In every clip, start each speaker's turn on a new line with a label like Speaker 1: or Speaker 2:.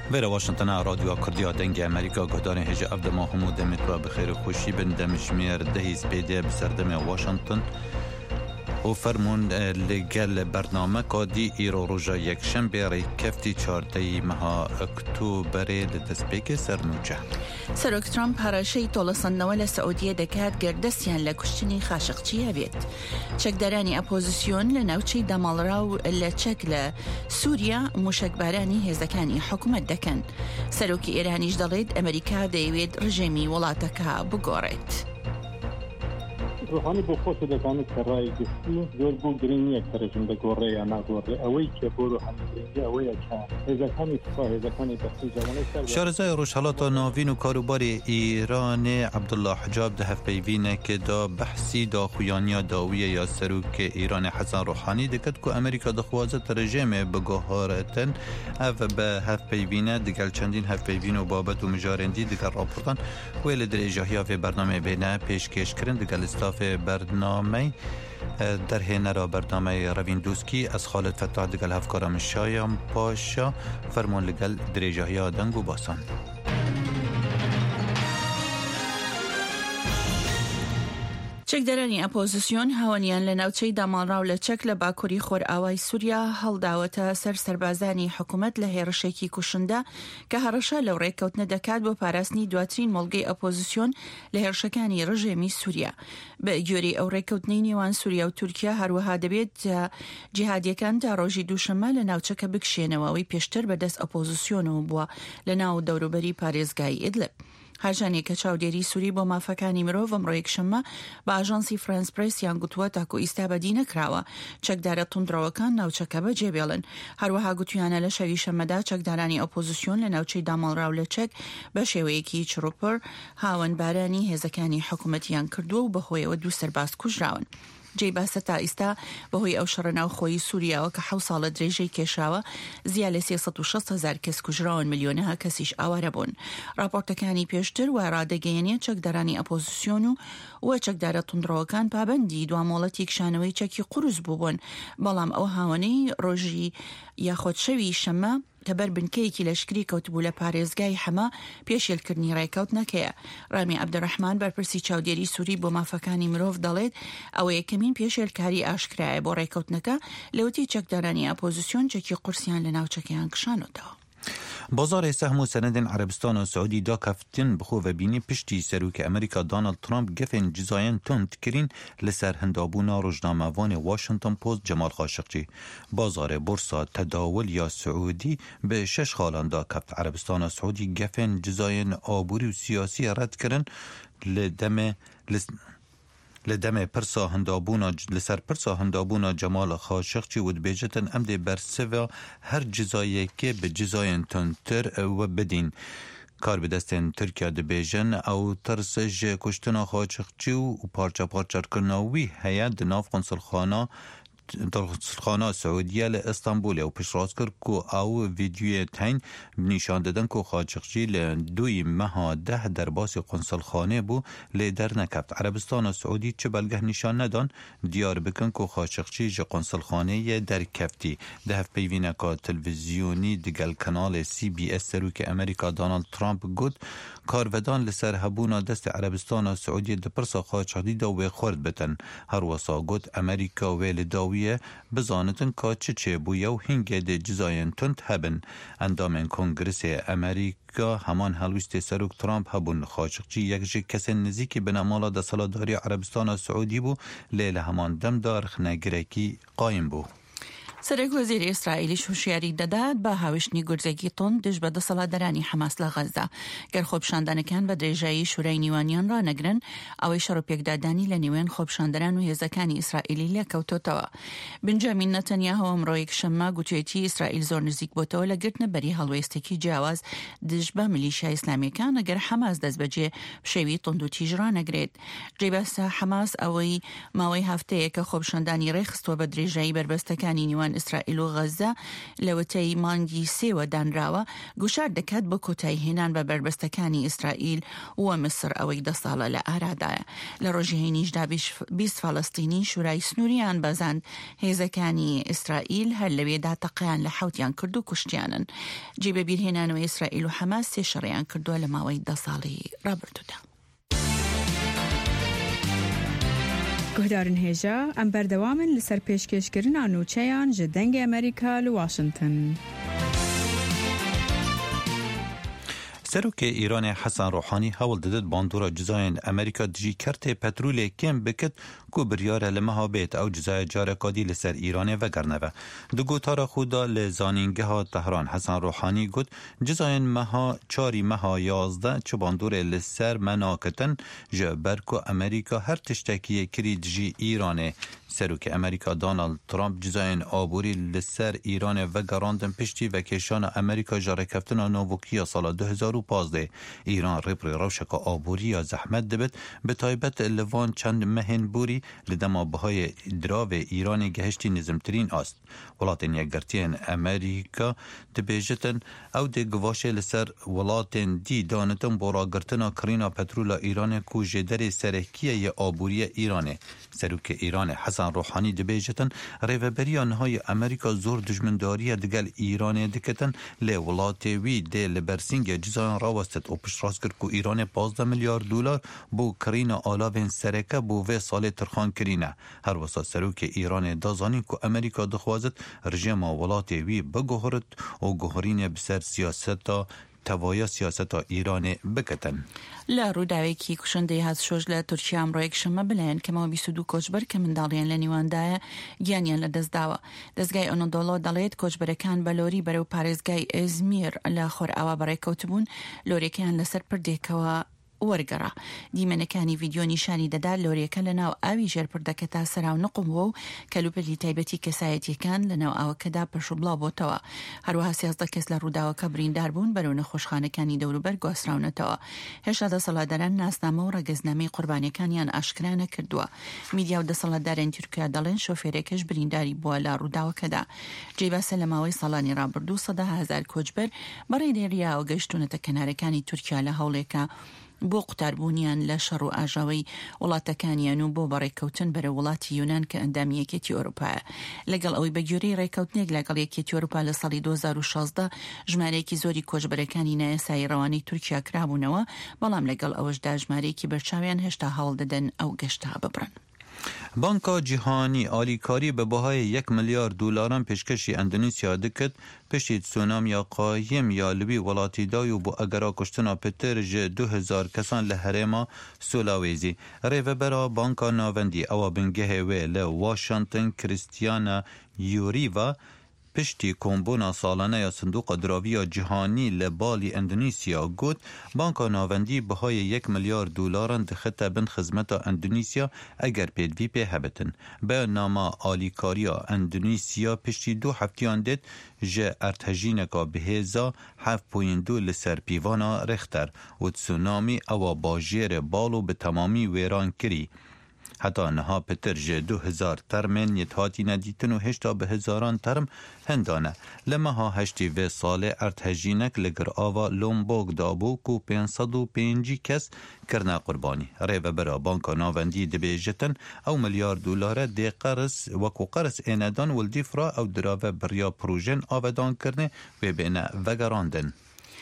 Speaker 1: ویره واشنطن رادیو کردیا دنگ امریکا گهدان هجا افد ما همود متوا بخیر خوشی بندمش میر دهیز پیده بسردم واشنطن و فرمون لگل برنامه کادی ایرو روژا یک شنبه ری کفتی 14 ماه اکتبر لدسپیک سرنوچه
Speaker 2: سروک ترامپ هرشی طولسان نوال سعودیه دکات گردستیان لکشتنی خاشقچیه بید. چکدارانی اپوزیسیون لناوچی دمالراو لچکل سوریا مشکبارانی هزکانی حکومت دکن. سروکی ایرانیش دالید امریکا دیوید رژیمی ولاتکا بگورید.
Speaker 3: روحانی با خود دکانی کرای گفتی دور بو گرینی اکترشون بگوره یا نگوره اوی که برو روحانی گرینی اوی که هزکانی صفا هزکانی بخی جوانه
Speaker 1: شارزای روشحالات ناوین و کاروبار ایران عبدالله حجاب ده هفپیوینه که دا بحثی دا خویانیا داویه یا سروک ایران حسن روحانی دکت که امریکا دخوازت رژیم بگوهارتن او به هفپیوینه دگل چندین هفپیوین و بابت و مجارندی دگل راپورتان ویل در اجاهیا و برنامه بینه پیشکش کرن دگل استاف برنامه در هنرا برنامه روین دوسکی از خالد فتاح دگل هفکارم شایام پاشا فرمان لگل دریجاهی آدنگ و باسان
Speaker 2: چکدارانی اپوزیسیون هاونیان لناوچی دامالراو لچک لباکوری خور آوای سوریا هل داوتا سربازانی حکومت لهرشکی کشنده که هرشا لوریکوت ندکات با پاراسنی دواترین ملگی اپوزیسیون لهرشکانی رژیمی سوریا. به جوری اوریکوتنی نیوان سوریا و ترکیه هر وها دبید جهادیکان تا روژی دوشنبه لناوچک بکشینواوی پیشتر به دست اپوزیسیون و بوا لناو دوروبری پاریزگای ادلب. هرجانی که چاودێری سووری بۆ مافەکانی مرۆڤ ئەمڕۆ یەکشەممە بە ئاژانسی فرانس پرس یان گوتووە تاکو ئیستابەدی نەکراوە چەکدارە تونندڕەوەکان ناوچەکە بەجێبێڵن. هەروەها گوتویانە لە شەوی شەممەدا چەکدارانی ئۆپۆزیسیۆن لە ناوچەی داماڵراو لە چەک بە شێوەیەکی چڕوپڕ هاوەنبارانی هێزەکانی حکوومەتیان کردووە و بەهۆیەوە 2 سەرباز کوژراون. جێی باسە تا ئیستا بەهۆی ئەو شەڕەناو خۆی سووریاوە کە 7 ساڵە درێژەی کێشاوە زیاد لە 360,000 کەس کوژراون ملیۆنەها کەسیش ئاوارە بوون. راپۆرتەکانی پێشتر و ڕادەگەیەنێ چەکدارانی ئەپۆزیسیۆن و چەکدارە تونندڕەوەکان پابەندی دوامۆڵەتی کشانەوەی چەکی قورس بوون بەڵام ئەو هاوانەی ڕۆژی یاخۆت شەوی شەممە تبر بنکەیەکی لەشکری کەوتبوو لە پارێزگای حەما پێشێلکردنی ڕێکەوت نەکەیە. ڕامی عەبدوڕەحمان بەرپرسی چاودێری سووری بۆ مافەکانی مرۆڤ دەڵێت ئەوە یەکەمین پێشێلکاری ئاشکرایە بۆ ڕێکەوتنەکە لەوتی چەکدارانی ئاپۆزیسیۆن چەکی قورسیان لە ناوچەکەیان کشانەوە.
Speaker 1: بازار سهم و سند عربستان و سعودی دا کفتن بخو و بینی پشتی سروک امریکا دونالد ترامپ گفن جزاین تند کرین لسر هندابونا روزنامه‌وان واشنطن پست جمال خاشقچی. بازار بورصا تداول یا سعودی به 6 خالان دا کفت عربستان و سعودی گفن جزاین آبوری و سیاسی رد کرن لدم پرسا هندابونا لسر پرسا هندابونا جمال خاشقچی ود بیجتن امده برسوا هر جزایی که به جزاین تنتر و بدین کار به دستن ترکیه ده بیجن او ترسج کشتنا خاشقچی و پارچه پارچه کرناوی هیاد ناف قنصلخانه سعودیه لإسطنبول و پیشراز کرد که او ویدیوی تین نشان دادن که خاشقچی لدوی ماه 10 در باس قنصلخانه بو لیدر نکفت. عربستان و سعودی چه بلگه نشان ندان دیار بکن که خاشقچی جه قنصلخانه در کفتی. ده هفت پیوینه که تلویزیونی دگل کانال CBS سروک امریکا دونالد ترامپ گود کارودان لسر هبونا دست عربستان و سعودی ده پرسا خاشقچی داوی خورد بتن. هر وصا گود امریکا ویل داوی بزانتن که چه بویه و هنگه ده جزاین تند هبن. اندامن کنگرس امریکا همان هلوست سروک ترامپ هبون. خاشقچی یک جه کسی نزیکی بنامالا ده سالاداری عربستان و سعودی بو لیل همان دمدار خنگرکی قایم بو.
Speaker 2: سرک وزیر اسرائیلی هوشیاری دادات با هاوشنی گرزگی تند دژ به دەسەڵاتدارانی حماس لە غەزا گەر خۆپشاندنەکان بە درێژایی شورای نیوانیان ڕانەگرن ئەوەی شەڕ و پێکدادانی لە نێوان خۆپشاندەران و هێزەکانی ئیسرائیلی لەکەوتۆتەوە. بنجامین نەتەنیاهو ئەمڕۆ یەکشەممە گوتوێتی ئیسرائیل زۆر نزیک بۆتەوە لە گرتنەبەری هەڵوێستێکی جیاواز دژ بە میلیشیای ئیسلامیەکان ئەگەر حماس دەستبەجێ بشێوی تند و تیژ ڕانەگرێت. جێبەستە حماس ئەوەی ماوەی هەفتەیە کە خۆپشاندانی ڕێخستووە بە درێژایی بربەستەکانی نیوان نێوان ئیسرائیل و غەزە لەوەتەی مانگی سێوە دانراوە گوشار دەکات بە کۆتایی هێنان بە بربەستەکانی ئیسرائیل و مصر ئەوەی 10 ساڵە لە ئارادایە. لە ڕۆژهێنیشدا 20 فەڵەستینی شورای سنووریان بەزاند هێزەکانی ئیسرائیل هەر لەوێدا تەقیان لە حوتیان کرد و کوشتیانن. جێبە بیرهێنانەوەی ئیسرائیل و حەماس سێشەڕیان کردووە لە ماوەی 10 ساڵی ڕابردوودا.
Speaker 4: گهدارن هێژە ئەم بەردەوامن لەسەر پێشکەشکردنا نوچەیان ji dengê Amerîka li Washington.
Speaker 1: سەرۆکێ ئیرانê Hesan Rohanî hewl didin bandora cizayên Amerîka dijî kertê petrolê kêm bikit ku biryare li meha bêt ew cizaya carekadî li ser Îranê vegernive. Di gotara xwe da li zanîngeha Tehran Hesan Rohanî got cizayên meha çarî meha 11 çi bandorê li ser me nakitin ji ber ku Amerîka her tiştekî yê kirî dijî Îranê. Serokê Amerîka Donald Trump cizayên aborî li ser Îranê vegerandin piştî vekêşana Amerîka ji rêkeftina navokî sala 2015. Îran rêpirê rewşeka aboriya zehmet dibit bi taybet li van çend mehên borî li dema bihayê diravê Îranê gehiştî nizmtirîn ast. Welatên yekgirtiyên Amerîka dibêjitin ew dê givaşê li ser welatên dî danitin bo ragirtina kirîna petrola Îranê ku ji derê serhekiyê aboriya Îranê. Serokê Îranê Hesan Rohanî dibêjitin rêveberiya nihayê Amerîka zor dijmindariya digel Îranê dikitin lê welatê wî dê li bersîngê cizayan rawestit û piştrast kir ku Îranê 15 milyar dolar bû kirîna alavên sereke bû vê salê tirxan kirîne. Her wisa serokê Îranê da zanîn ku Amerîka dixwazit rejima welatê wî biguhirit û guhirînê bi ser siyaseta تەوایە سیاسەتا ئیرانê bikitin.
Speaker 2: لە ڕووداوێکی کوشندەی هاتشۆژ لە تورکیا ئەمڕۆ یەکشەممە بڵێن کەمەوە 22 کۆچبەر کە منداڵیان لە نیواندایە گیانیان لە دەستداوە. دەستگای ئۆنۆدۆڵۆ دەڵێت کۆچبەرەکان بە لۆری بەرەو پارێزگای ئێزمیر لە خۆرئاوا بەڕێکەوتبوون لۆرەکەیان لەسەر پردێکەوە وەرگەڕا. دیمەنەکانی ڤیدیۆ نیشانی دەدا لۆریەکە لە ناو ئاوی ژێرپردەکە تا سەراو نقمەوە و کەلوپەلی تایبەتی کەسایەتیەکان لە ناو ئاوەکەدا پەشوبڵاو بۆتەوە. هەروەها 13 کەس لە ڕووداوەکە بریندار بوون بەرەو نەخۆشخانەکانی دەوروبەر گواستراونەتەوە. هێشتا دەسەڵاتداران ناسنامە و ڕەگەزنامەی قوربانیەکانیان ئاشکرا نەکردووە. میدیا و دەسەڵاتداران تورکیا دەڵێن شۆفێرێکەش برینداری بووە لە ڕووداوەکەدا. جێباسە لە ماوەی ساڵانی ڕابردوو 100,000 کۆچبەر بەڕێ دێریاوە گەشتونەتە کەنارەکانی تورکیا لە هەوڵێکە بۆ قوتاربوونیان لە شەڕ و ئاژاوی وڵاتەکانیان و بۆ بەڕێکەوتن بەرە وڵاتی یونان کە ئەندامی یەکێتی ئەوروپایە. لەگەڵ ئەوەی بەگوێرەی ڕێکەوتنێک لەگەڵ یەکێتی ئەوروپا لە ساڵی 2016 ژمارەیەکی زۆری کۆچبەرەکانی نایاسایی ڕەوانەی تورکیا کرابوونەوە، بەڵام لەگەڵ ئەوەشدا ژمارەیەکی بەرچاویان هێشتا هەوڵ دەدەن ئەو گەشتا ببڕن.
Speaker 1: بانکا جیهانی آلیکاری به بهای 1 میلیارد دلاران پیشکشی اندونزیا دکت پشتی تسونامیا قایم یا لبی ولاتی دایو بو اگرا کشتنا پتر ج 2000 کسان لحرما سولاویزی ریوبرا بانکا ناوندی او بنگه و لواشنطن کریستیانا یوریوا پشتی کمبونا سالانه یا صندوق دراوی جهانی لبالی اندونیسیا گوت بانکا ناوندی بهای 1 میلیارد دلاران دخته بن خدمت اندونیسیا اگر پیدوی پی هبتن. به ناما آلیکاریا اندونیسیا پشتی 2 هفتیان دید جه ارتجینکا بهزا 7.2 لسر پیوانا رختر و تسونامی او باجیر بالو به تمامی ویران کری. حتی نها پتر جه 2000 ترمن یتهاتی ندیتن و هشتا به هزاران ترم هندانه. لما ها هشتی و ساله ارتجینک لگر آوا لومبوگ دابو کو 505 کس کرنا قربانی. ریو برا بانکا ناوندی دبیجتن او میلیارد دلار دی قرص وکو قرص ایندان ولدیفرا او دراوه بریا پروژن آودان کرنه و بینه وگراندن.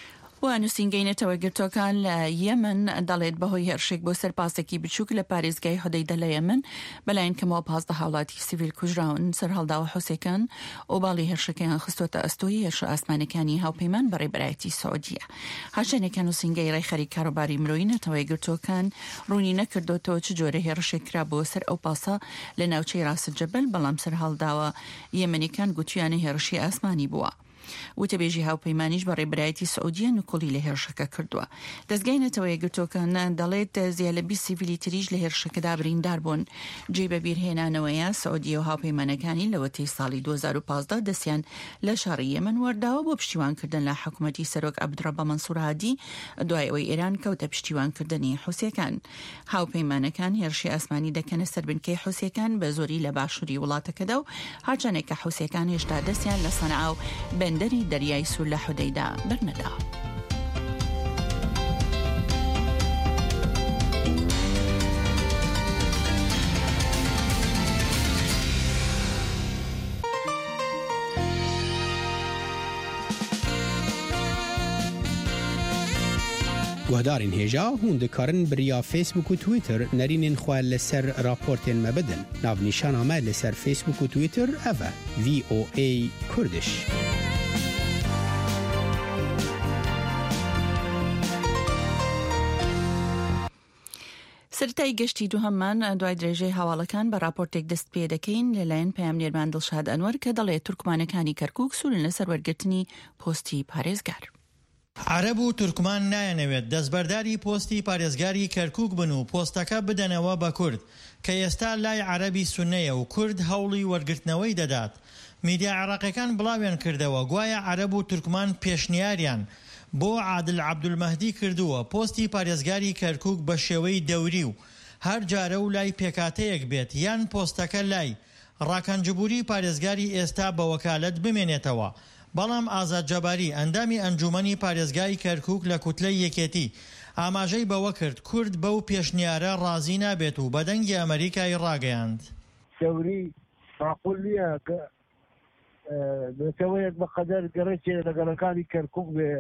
Speaker 2: و نووسینگەینێتەوە گرتوەکان لە یەمن دەڵێت بەهۆی هێرشێک بۆ سەرپاسێکی بچووک لە پارێزگای هەدەیدە لە یەمن بەلایەن کەمەوە 15 هاوڵاتی سیڤیل کوژراون سەر هەڵداوە حوسێکان و باڵی هێرشەکەیان خستوەتە ئەستۆی هێرشە ئاسمانەکانی هاوپەیمان بەڕێبەرایەتی سعودیە. هاوشێنێکە نووسینگەی ڕێخەری کاروباری مرۆیی نەتەوەی گرتوەکان ڕوونی نەکردوەوە چ جۆرە هێرشێک کرا بۆ سەر ئەو پاسە لە ناوچەی ڕاست جەبەل، بەڵام سەر هەڵداوە یەمەنیەکان گوتویانە هێرشی ئاسمانی بووە. وتبێژی هاوپەیمانیش بە ڕێبرایەتی سعودیە نکۆڵی لە هێرشەکە کردووە. دەستگای نەتەوە یەکگرتووەکانە دەڵێت زیاد لە 20 سیڤیلی تریش لە هێرشەکەدا بریندار بوون. جێ بە بیرهێنانەوەیە سعودیە و هاوپەیمانەکانی لەوەتەی ساڵی 2015 دەستیان لە شاری یەمەن وەرداوە بۆ پشتیوانکردن لە حکوومەتی سەرۆک عەبدڕەبە مەنسوور هادی دوای ئەوەی ئێران کەوتە پشتیوانکردنی حوسیەکان. هاوپەیمانەکان هێرشی ئاسمانی دەکەنە سەر بنکەی حوسیەکان بە زۆری لە باشووری وڵاتەکەدا و هاچانێک کە حوسیەکان هێشتا دەستیان لە سەنعا و بەندەری دەریای سوور لە حودەیدا بەرنەدا.
Speaker 5: گوهدارین هێژا هون دکارن بریا فیسبوک و تویتر نرینین خواه لسر راپورتین مبدن. ناونیشان آمد لسر فیسبوک و تویتر اوه VOA کردش.
Speaker 2: سەرەتای گەشتی دووهەممان دوای درێژەی هەواڵەکان بە راپۆرتێک دەست پێ دەکەین لەلایەن پەیامنێرمان دڵشاد ئەنوەر کە دەڵێت تورکمانەکانی کەرکووک سوورن لەسەر وەرگرتنی پۆستی پارێزگار.
Speaker 6: عەرەب و تورکمان نایەنەوێت دەستبەرداری پۆستی پارێزگاری کەرکووک بن و پۆستەکە بدەنەوە بە کورد کە ئێستا لای عەرەبی سوننەیە و کورد هەوڵی وەرگرتنەوەی دەدات. میدیا عێراقیەکان بڵاویان کردەوە گوایە عەرەب و تورکمان پێشنیاریان بۆ عادل عەبدولمەهدی کردووە پۆستی پارێزگاری کەرکووک بە شێوەی دەوری و هەر جارە و لای پێکاتەیەک بێت یان پۆستەکە لای ڕاکەنجبووری پارێزگاری ئێستا بە وەکالەت بمێنێتەوە. بەڵام ئازاد جەباری ئەندامی ئەنجومەنی پارێزگای کەرکووک لە کوتلەی یەکێتی ئاماژەی بەوە کرد کورد بەو پێشنیارە ڕازی نابێت و بەدەنگی ئەمریکای ڕاگەیاند.
Speaker 7: دەوری معقول نییە کە نەتەوەیەک بەقەدەر گەڕێکێ لەگەڵەکانی کەرکووک بێ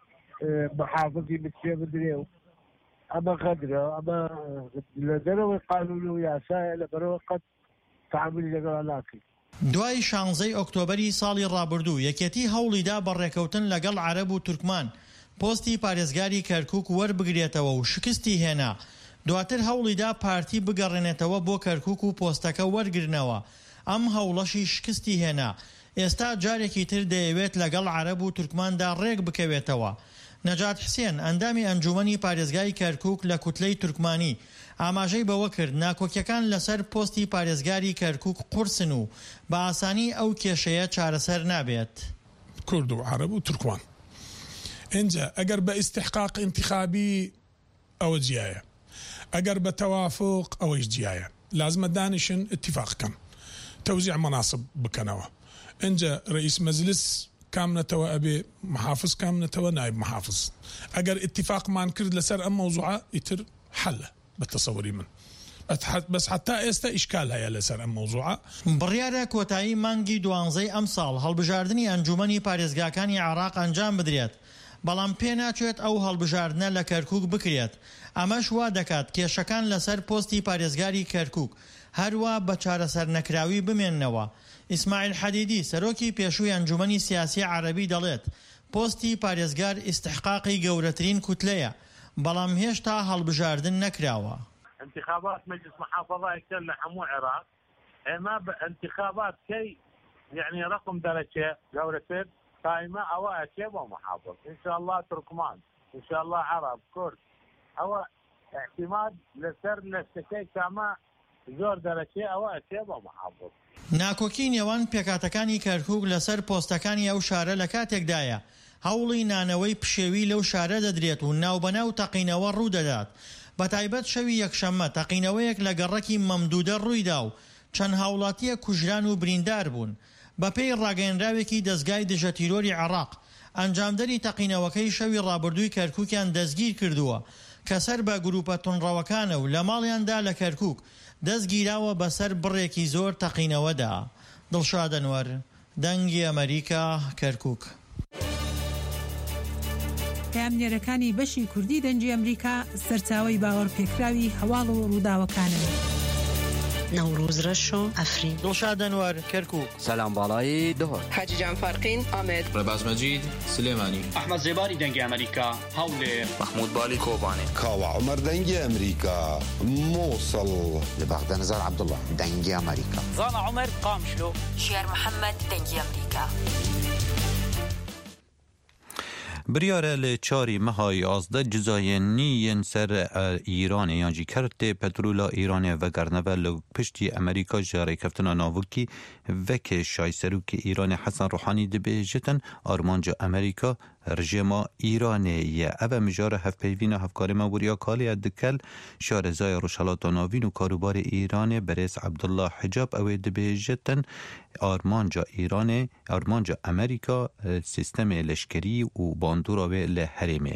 Speaker 7: محافظی بچێ بدرێ و ئەمە غەدرە ئەمە لە دەرەوەی قانون و یاسایە لەبەرەوە قەت تعاملی لەگەڵ ناکەین.
Speaker 6: دوای 16 ئۆکتۆبەری ساڵی ڕابردوو یەکێتی هەوڵیدا بەڕێکەوتن لەگەڵ عەرەب و تورکمان پۆستی پارێزگاری کەرکووک وەربگرێتەوە و شکستی هێنا. دواتر هەوڵیدا پارتی بگەڕێنێتەوە بۆ کەرکووک و پۆستەکە وەرگرنەوە. ئەم هەوڵەشی شکستی هێنا. ئێستا جارێکی تر دەیەوێت لەگەڵ عەرەب و تورکماندا ڕێک بکەوێتەوە. نەجات حسێن ئەندامی ئەنجومەنی پارێزگای کەرکووک لە کوتلەی تورکمانی ئاماژەی بەوە کرد ناکۆکیەکان لەسەر پۆستی پارێزگاری کەرکووک قورسن و بە ئاسانی ئەو کێشەیە چارەسەر نابێت.
Speaker 8: کورد و عەرەب و تورکمان اینجا ئەگەر بە ئیستحقاق انتخابی ئەوە جیایە، ئەگەر بە تەوافق ئەوەش جیایە. لازمە دانیشن اتفاقکەن تەوزیع مەناسب بکەنەوە. اینجا ڕئیس مەجلس کامنەتەوە ئەبێ محافظ کامنەتەوە نایب محافظ. ئەگەر اتفاقمان کرد لەسەر ئەم مەوزوعە ئیتر حەلە بەتەسەوری من. بەس حتا ئێستا ئیشکال هەیە لەسەر ئەم مەوزوعە.
Speaker 6: بڕیارە کۆتایی مانگی 12 ئەم ساڵ هەڵبژاردننی ئەنجومەنی پارێزگاکانی عێراق ئەنجام بدرێت. بەڵام پێ ناچێت ئەو هەڵبژاردنە لە کەرکووک بکرێت. ئەمەش وا دەکات کێشەکان لەسەر پۆستی پارێزگاری کەرکووک هەروە بە چارەسەر نەکراوی بمێننەوە. ئیسماعیل حەدیدی سەرۆکی پێشووی ئەنجومەنی سیاسی عەرەبی دەڵێت پۆستی پارێزگار ئیستحقاقی گەورەترین کوتلەیە بەڵام هێشتا هەڵبژاردن نەکراوە.
Speaker 9: انتخابات مجلس محافظة يكتل لحمو عراق اما بانتخابات كي يعني رقم درجة جورة قائمة او اشياء ومحافظ ان شاء الله تركمان ان شاء الله عرب كرد او اعتماد لسر لستكي كما زور درجة او اشياء ومحافظ.
Speaker 6: ناکۆکی نێوان پێکاتەکانی کەرکووک لەسەر پۆستەکانی ئەو شارە لە کاتێکدایە هەوڵی نانەوەی پشێوی لەو شارە دەدرێت و ناوبەناو تەقینەوە ڕوودەدات. بەتایبەت شەوی یەکشەممە تەقینەوەیەک لە گەڕەکی مەمدودە ڕوویدا و چەند هاوڵاتیە کوژران و بریندار بوون. بەپێی ڕاگەیەنراوێکی دەستگای دژە تیرۆری عێراق ئەنجامدەری تەقینەوەکەی شەوی ڕابردووی کەرکووکیان دەستگیر کردووە کە سەر بە گروپە تونڕەوەکانە و لە ماڵیاندا لە کەرکووک دەستگیراوە بەسەر بڕێکی زۆر تەقینەوەدا. دڵشاد ئەنوەر دەنگی ئەمریکا کەرکووک.
Speaker 10: پەیامنێرەکانی بەشی کوردی دەنگی ئەمریکا سەرچاوەی باوەڕ پێکراوی هەواڵ و ڕووداوەکانن.
Speaker 11: نوروز رشو افرین.
Speaker 6: دڵشاد ئەنوەر کەرکووک.
Speaker 12: سلام باڵایی دهۆر.
Speaker 13: حاجی جان فارقین ئامێد.
Speaker 14: ڕێباز مەجید سلێمانی.
Speaker 15: ئەحمەد زێباری دەنگی ئەمریکا هەولێر.
Speaker 16: محمود بالی کۆبانێ.
Speaker 17: کاوە عومەر دەنگی ئەمریکا مووسڵ.
Speaker 18: لە بەغدە نەزار عەبدوڵڵا دەنگی ئەمریکا.
Speaker 19: زانا عومەر قامشلۆ.
Speaker 20: شێر محەممەد دەنگی ئەمریکا.
Speaker 1: بریاره لچاری مهای 11 جزاینی سر ایران یانجی کرده پترولا ایران و گرنوه لپشتی امریکا جاره کفتنا ناوکی وک شایسروک ایران حسن روحانی دبه جتن آرمانجا امریکا رژیما ایرانی او مجار هف پیوین هفکار موریا کالی دکل شارزای روشالات ناوین و کاروبار ایران برس عبدالله حجاب او دبه جتن آرمانجا ایران آرمانجا امریکا سیستم لشکری و باندورا به لحرمیه.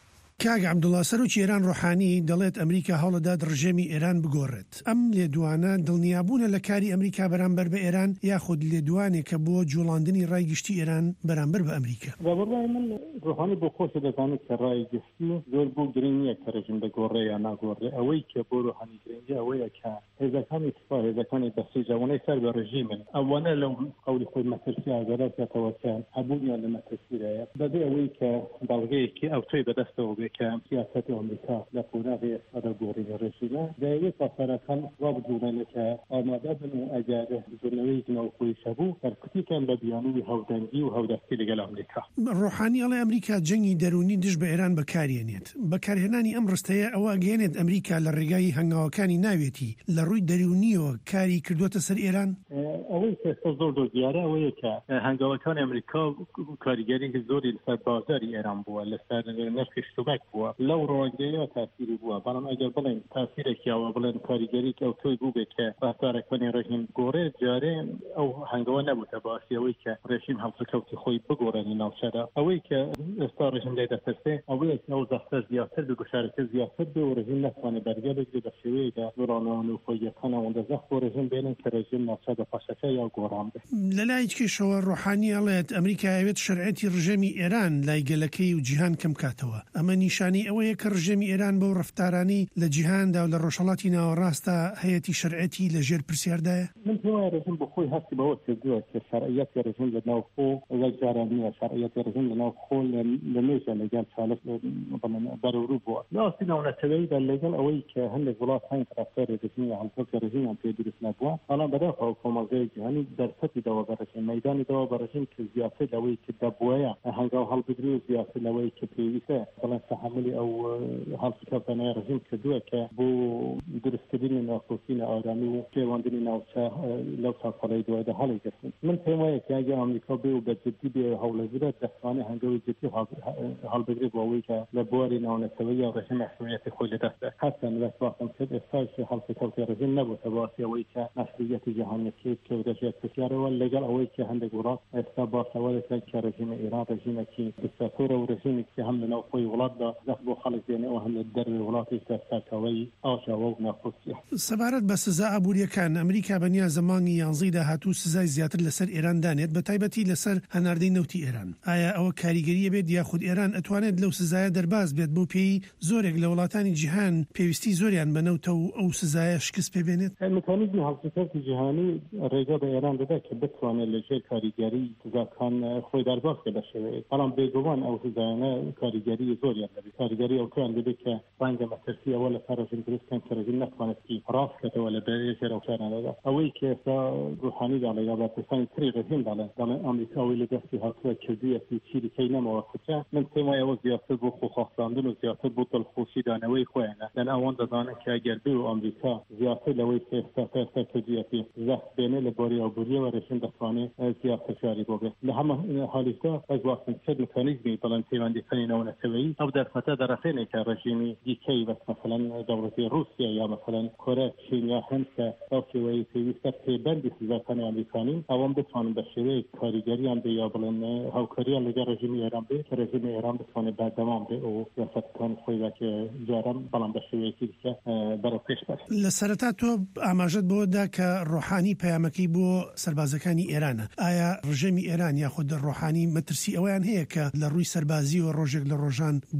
Speaker 12: کاگ عبدالله سەرۆکی ئێران ڕۆحانی دەڵێت ئەمریکا هەوڵەدات ڕژێمی ئێران بگۆڕێت. ئەم لێدوانە دڵنیابوونە لە کاری ئەمریکا بەرامبەر بە ئێران یاخود لێدوانێکە بۆ جوڵاندنی ڕایگشتی ئێران بەرامبەر بە ئەمریکا.
Speaker 3: بەڕای من ڕۆحانی بۆ خۆشە دەزانێت کە ڕایگشتی زۆر بۆ گرنگ نییە کە ڕژیم بگۆڕێ یا ناگۆڕێ. ئەوەی کە بۆ ڕۆحانی گرنگی ئەوەیە کە هێزەکانی سوپا هێزەکانی بەسیجەوانەی سەر بە ڕژیمن ئەوانە لەو قەولی خۆی مەترسی ئاگادارکاتەوە کە هەبوونیان لە مەترسیدایە بەبێ ئەوەی کە بەڵگەیەکی ئەوتۆی بەدەستەوە بێ کە سیاست ئەمریکا لە قۆناغی ئێستا گۆڕینی ڕژیمە دەیەوێت پاسەرەکان وا بجوڵێنە کە ئامادە بن و ئەگەر بجوڵنەوەی ناوخۆیی هەبوو سەرکوتیکان بە بیانووی هەودەنگی و هەودەستی لەگەڵ ئەمریکا.
Speaker 12: ڕۆحانی ئەڵێ ئەمریکا جەنگی دەرونی دژ بە ئێران بەکارێنێت. بەکارهێنانی ئەم ڕستەیە ئەوە گەێنێت ئەمریکا لە ڕێگای هەنگاوەکانی ناوێتی لە ڕووی دەرونیەوە کاری کردووەتە سەر ئێران.
Speaker 3: ئەوەی ئێستا زۆر دیارە ئەوەیە کە هەنگاوەکانی ئەمریکا کاریگەری زۆری لەسەر بازاری ئێران بووە لەسەر نرخی شتومەک بووە لەو ڕۆژەیە تاثیری بووە بەڵام ئەگەر بڵێن تاثیرێکی ئەوە بڵێن کاریگەری ئەوتۆی بوو بێت کە ڕفتارەکانی ڕژیم گۆڕێ جارێ ئەو هەنگاوە نەبووتە باسی ئەوەی کە ڕێژیم هەڵسەکەوتی خۆی بگۆڕێنی ناوچەدا ئەوەی کە ئێستا ڕژیم لێ دەترسێ ئەوەیە ئەو زەفتە زیاتر بە گوشارەکە زیاتر بێ و ڕژیم نەتوانێت بەرگە بگرێت بە شێوەیەکە زۆرانەوە و خۆیەکەنە ئەوەندە زەخت بۆ ڕژیم بێنن کە ڕژیم ناوچەدا پاشەکە یا گۆڕان بێت.
Speaker 12: لە لایەکیشەوە ڕۆحانی ئەڵێت ئەمریکا ئەوێت شەرعەتی ڕژێمی ئێران لای گەلەکەی و جیهان کەم کاتەوە. ئەمە نیشانی ئەوەیە کە ڕژێمی ئێران بەو ڕفتارانی لە جیهاندا و لە ڕۆژهەڵاتی ناوەڕاستە هەیەی شەرعەتی لە ژێر پرسیاردایە.
Speaker 3: من پێوایە ڕژیم بە خۆی هەستی بەوە کردووە کە شەرعەتی ڕژیم لە ناوخۆ وەک جاران نییە شەرعەتی ڕژیم لە ناوخۆ لە نێژە لەگەڵ چالش بەرەوروو بووە. لاسی ناونەتەوەیدا لەگەڵ ئەوەی کە هەندێک وڵات هەنگ ڕفتاری ڕژیمی هەڵسەکە ڕژیمیان پێ دروست نەبووە بەڵام بەداخەوە کۆمەڵگەی جیهانی دەرفەتی داوا بە ڕژیم مەیدانی داوا بە ڕژیم کە زیاتر لەوەی کە دەبووەیە هەنگاو هەڵبگری و زیاتر لەوەی کە پێویستە بەڵام تەحملی ئەو هەڵسەکەوتنەوەی ڕژیم کردووە کە بۆ دروستکردنی ناخۆشینە ئارامی و پەیوەندی ناوچە لەو ساڵی دوایدا هەڵی گرتن. من پێم وایە کە ئەگەر ئەمریکا بێ و بەجددی بێ هەوڵەگرێت دەتوانێت هەنگاوی جددی هەڵبگرێت بۆ ئەوەی کە لە بواری ناونەتەوەی یا ڕژیم مەسئولیەتی خۆی لەدەستە هەستن لە سواسم کرد ئێستاش هەڵسەکەوتی ڕژیم نەبووتە باسی ئەوەی کە مەسئولیەتی جیهانیەتی کە دەژێت پرسیارەوە لەگەڵ ئەوەی کە هەندێک وڵات ئێستا باسەوە دەکەن کە ڕژیمی ئێران ڕژیمێکی دیکتاتۆرە و ڕژیمێکی هەم لە ناو خۆی وڵاتدا دەست بۆ خەڵک دێنێەوە هەم لە دەروی وڵاتی دەستکەوەی ئاژاوە و ناخۆشیە.
Speaker 12: سەبارەت بە سزا ئابوووریەکان ئەمریکا بەنیا زمانی 11 داهاتوو سزای زیاتر لەسەر ئێران دانێت بە تایبەتی لەسەر هەناردەی نەوتی ئێران. ئایا ئەوە کاریگەریە بێت یاخود ئێران ئەتوانێت لەو سزایە دەرباز بێت بۆ پێی زۆرێک لە وڵاتانی جیهان پێویستی زۆریان بەنەوتە و ئەو سزایە شکست پێبێنێت؟
Speaker 3: مکانیزمی هەڵسەکەوتی جیهانی ڕێگا بە ئێران دەدات کە بتوانێت لەژێر کاریگەری سزاکان خۆی دەرباز بکە بە شێوەیەک بەڵام بێگومان ئەو سزایانە کاریگەری زۆریان دەبێت کاریگەری ئەوتوان دەبێت کە ڕەنگە مەترسی ئەوە لە سەر ڕژیم دروستکەن کە ڕژیم نەتوانێتی ڕاستکەوە لە بەرێژێر ئەوشارانەدا ئەوەی کە ئێستا ڕوحانی داڵێ یا بەپرسانی تری ڕژیم داڵێن دەڵێن ئەمریکاوی لە دەستی هاتووە کردوویەتی چیرکەی نەمەوە کچە من پێم وایە ئەوە زیاتر بۆ خۆخواستاندن و زیاتر بۆ دڵخۆشی دانەوەی خۆیانە لەن ئەوان دەزانن کە ئەگەر بێ و ئەمریکا زیاتر لەوەی کە ئێستا کردوویەتی زەخت بێنێ لە بۆری ئابوووریەوە ڕژیم دەتوانێت زیاتر جاری بۆ بێت لە هەمە حالیستا ئەگواستن کرد مکانیزمی بەڵام پەیوەندیخانی ناونەتەوەیی ئەو دەرفەتە دەرەخێنێ کە ڕژیمی دیکەی بەس مثلا دەوڵەتی رووسیا یا مثلا کۆرە چین یا هەند کە ئەو شێوەیە پێویستە پێبەندی سزاکانی ئەمریکانی ئەوەم بتوانن بە شێوەیە کاریگەریان بێ یا بڵێن هاوکاریان لەگەڵ ڕژیمی ئێران بێ کە ڕژیمی ئێران بتوانێت بەردەوام بێ و سیاسەتەکانی خۆی بەکە جاران بەڵام بە شێوەیەکی دیکە بەرەو پێش بێت.
Speaker 12: لە سەرەتا تۆ ئاماژەت بۆدا کە ڕۆحانی پەیامەکەی بۆ سەربازەکانی ئێرانە ئایا ڕژیمی ئێران یاخود ڕۆحانی مەترسی ئەویان هەیە کە لە ڕووی سەربازی و ڕۆژێک لە ڕۆژان دژ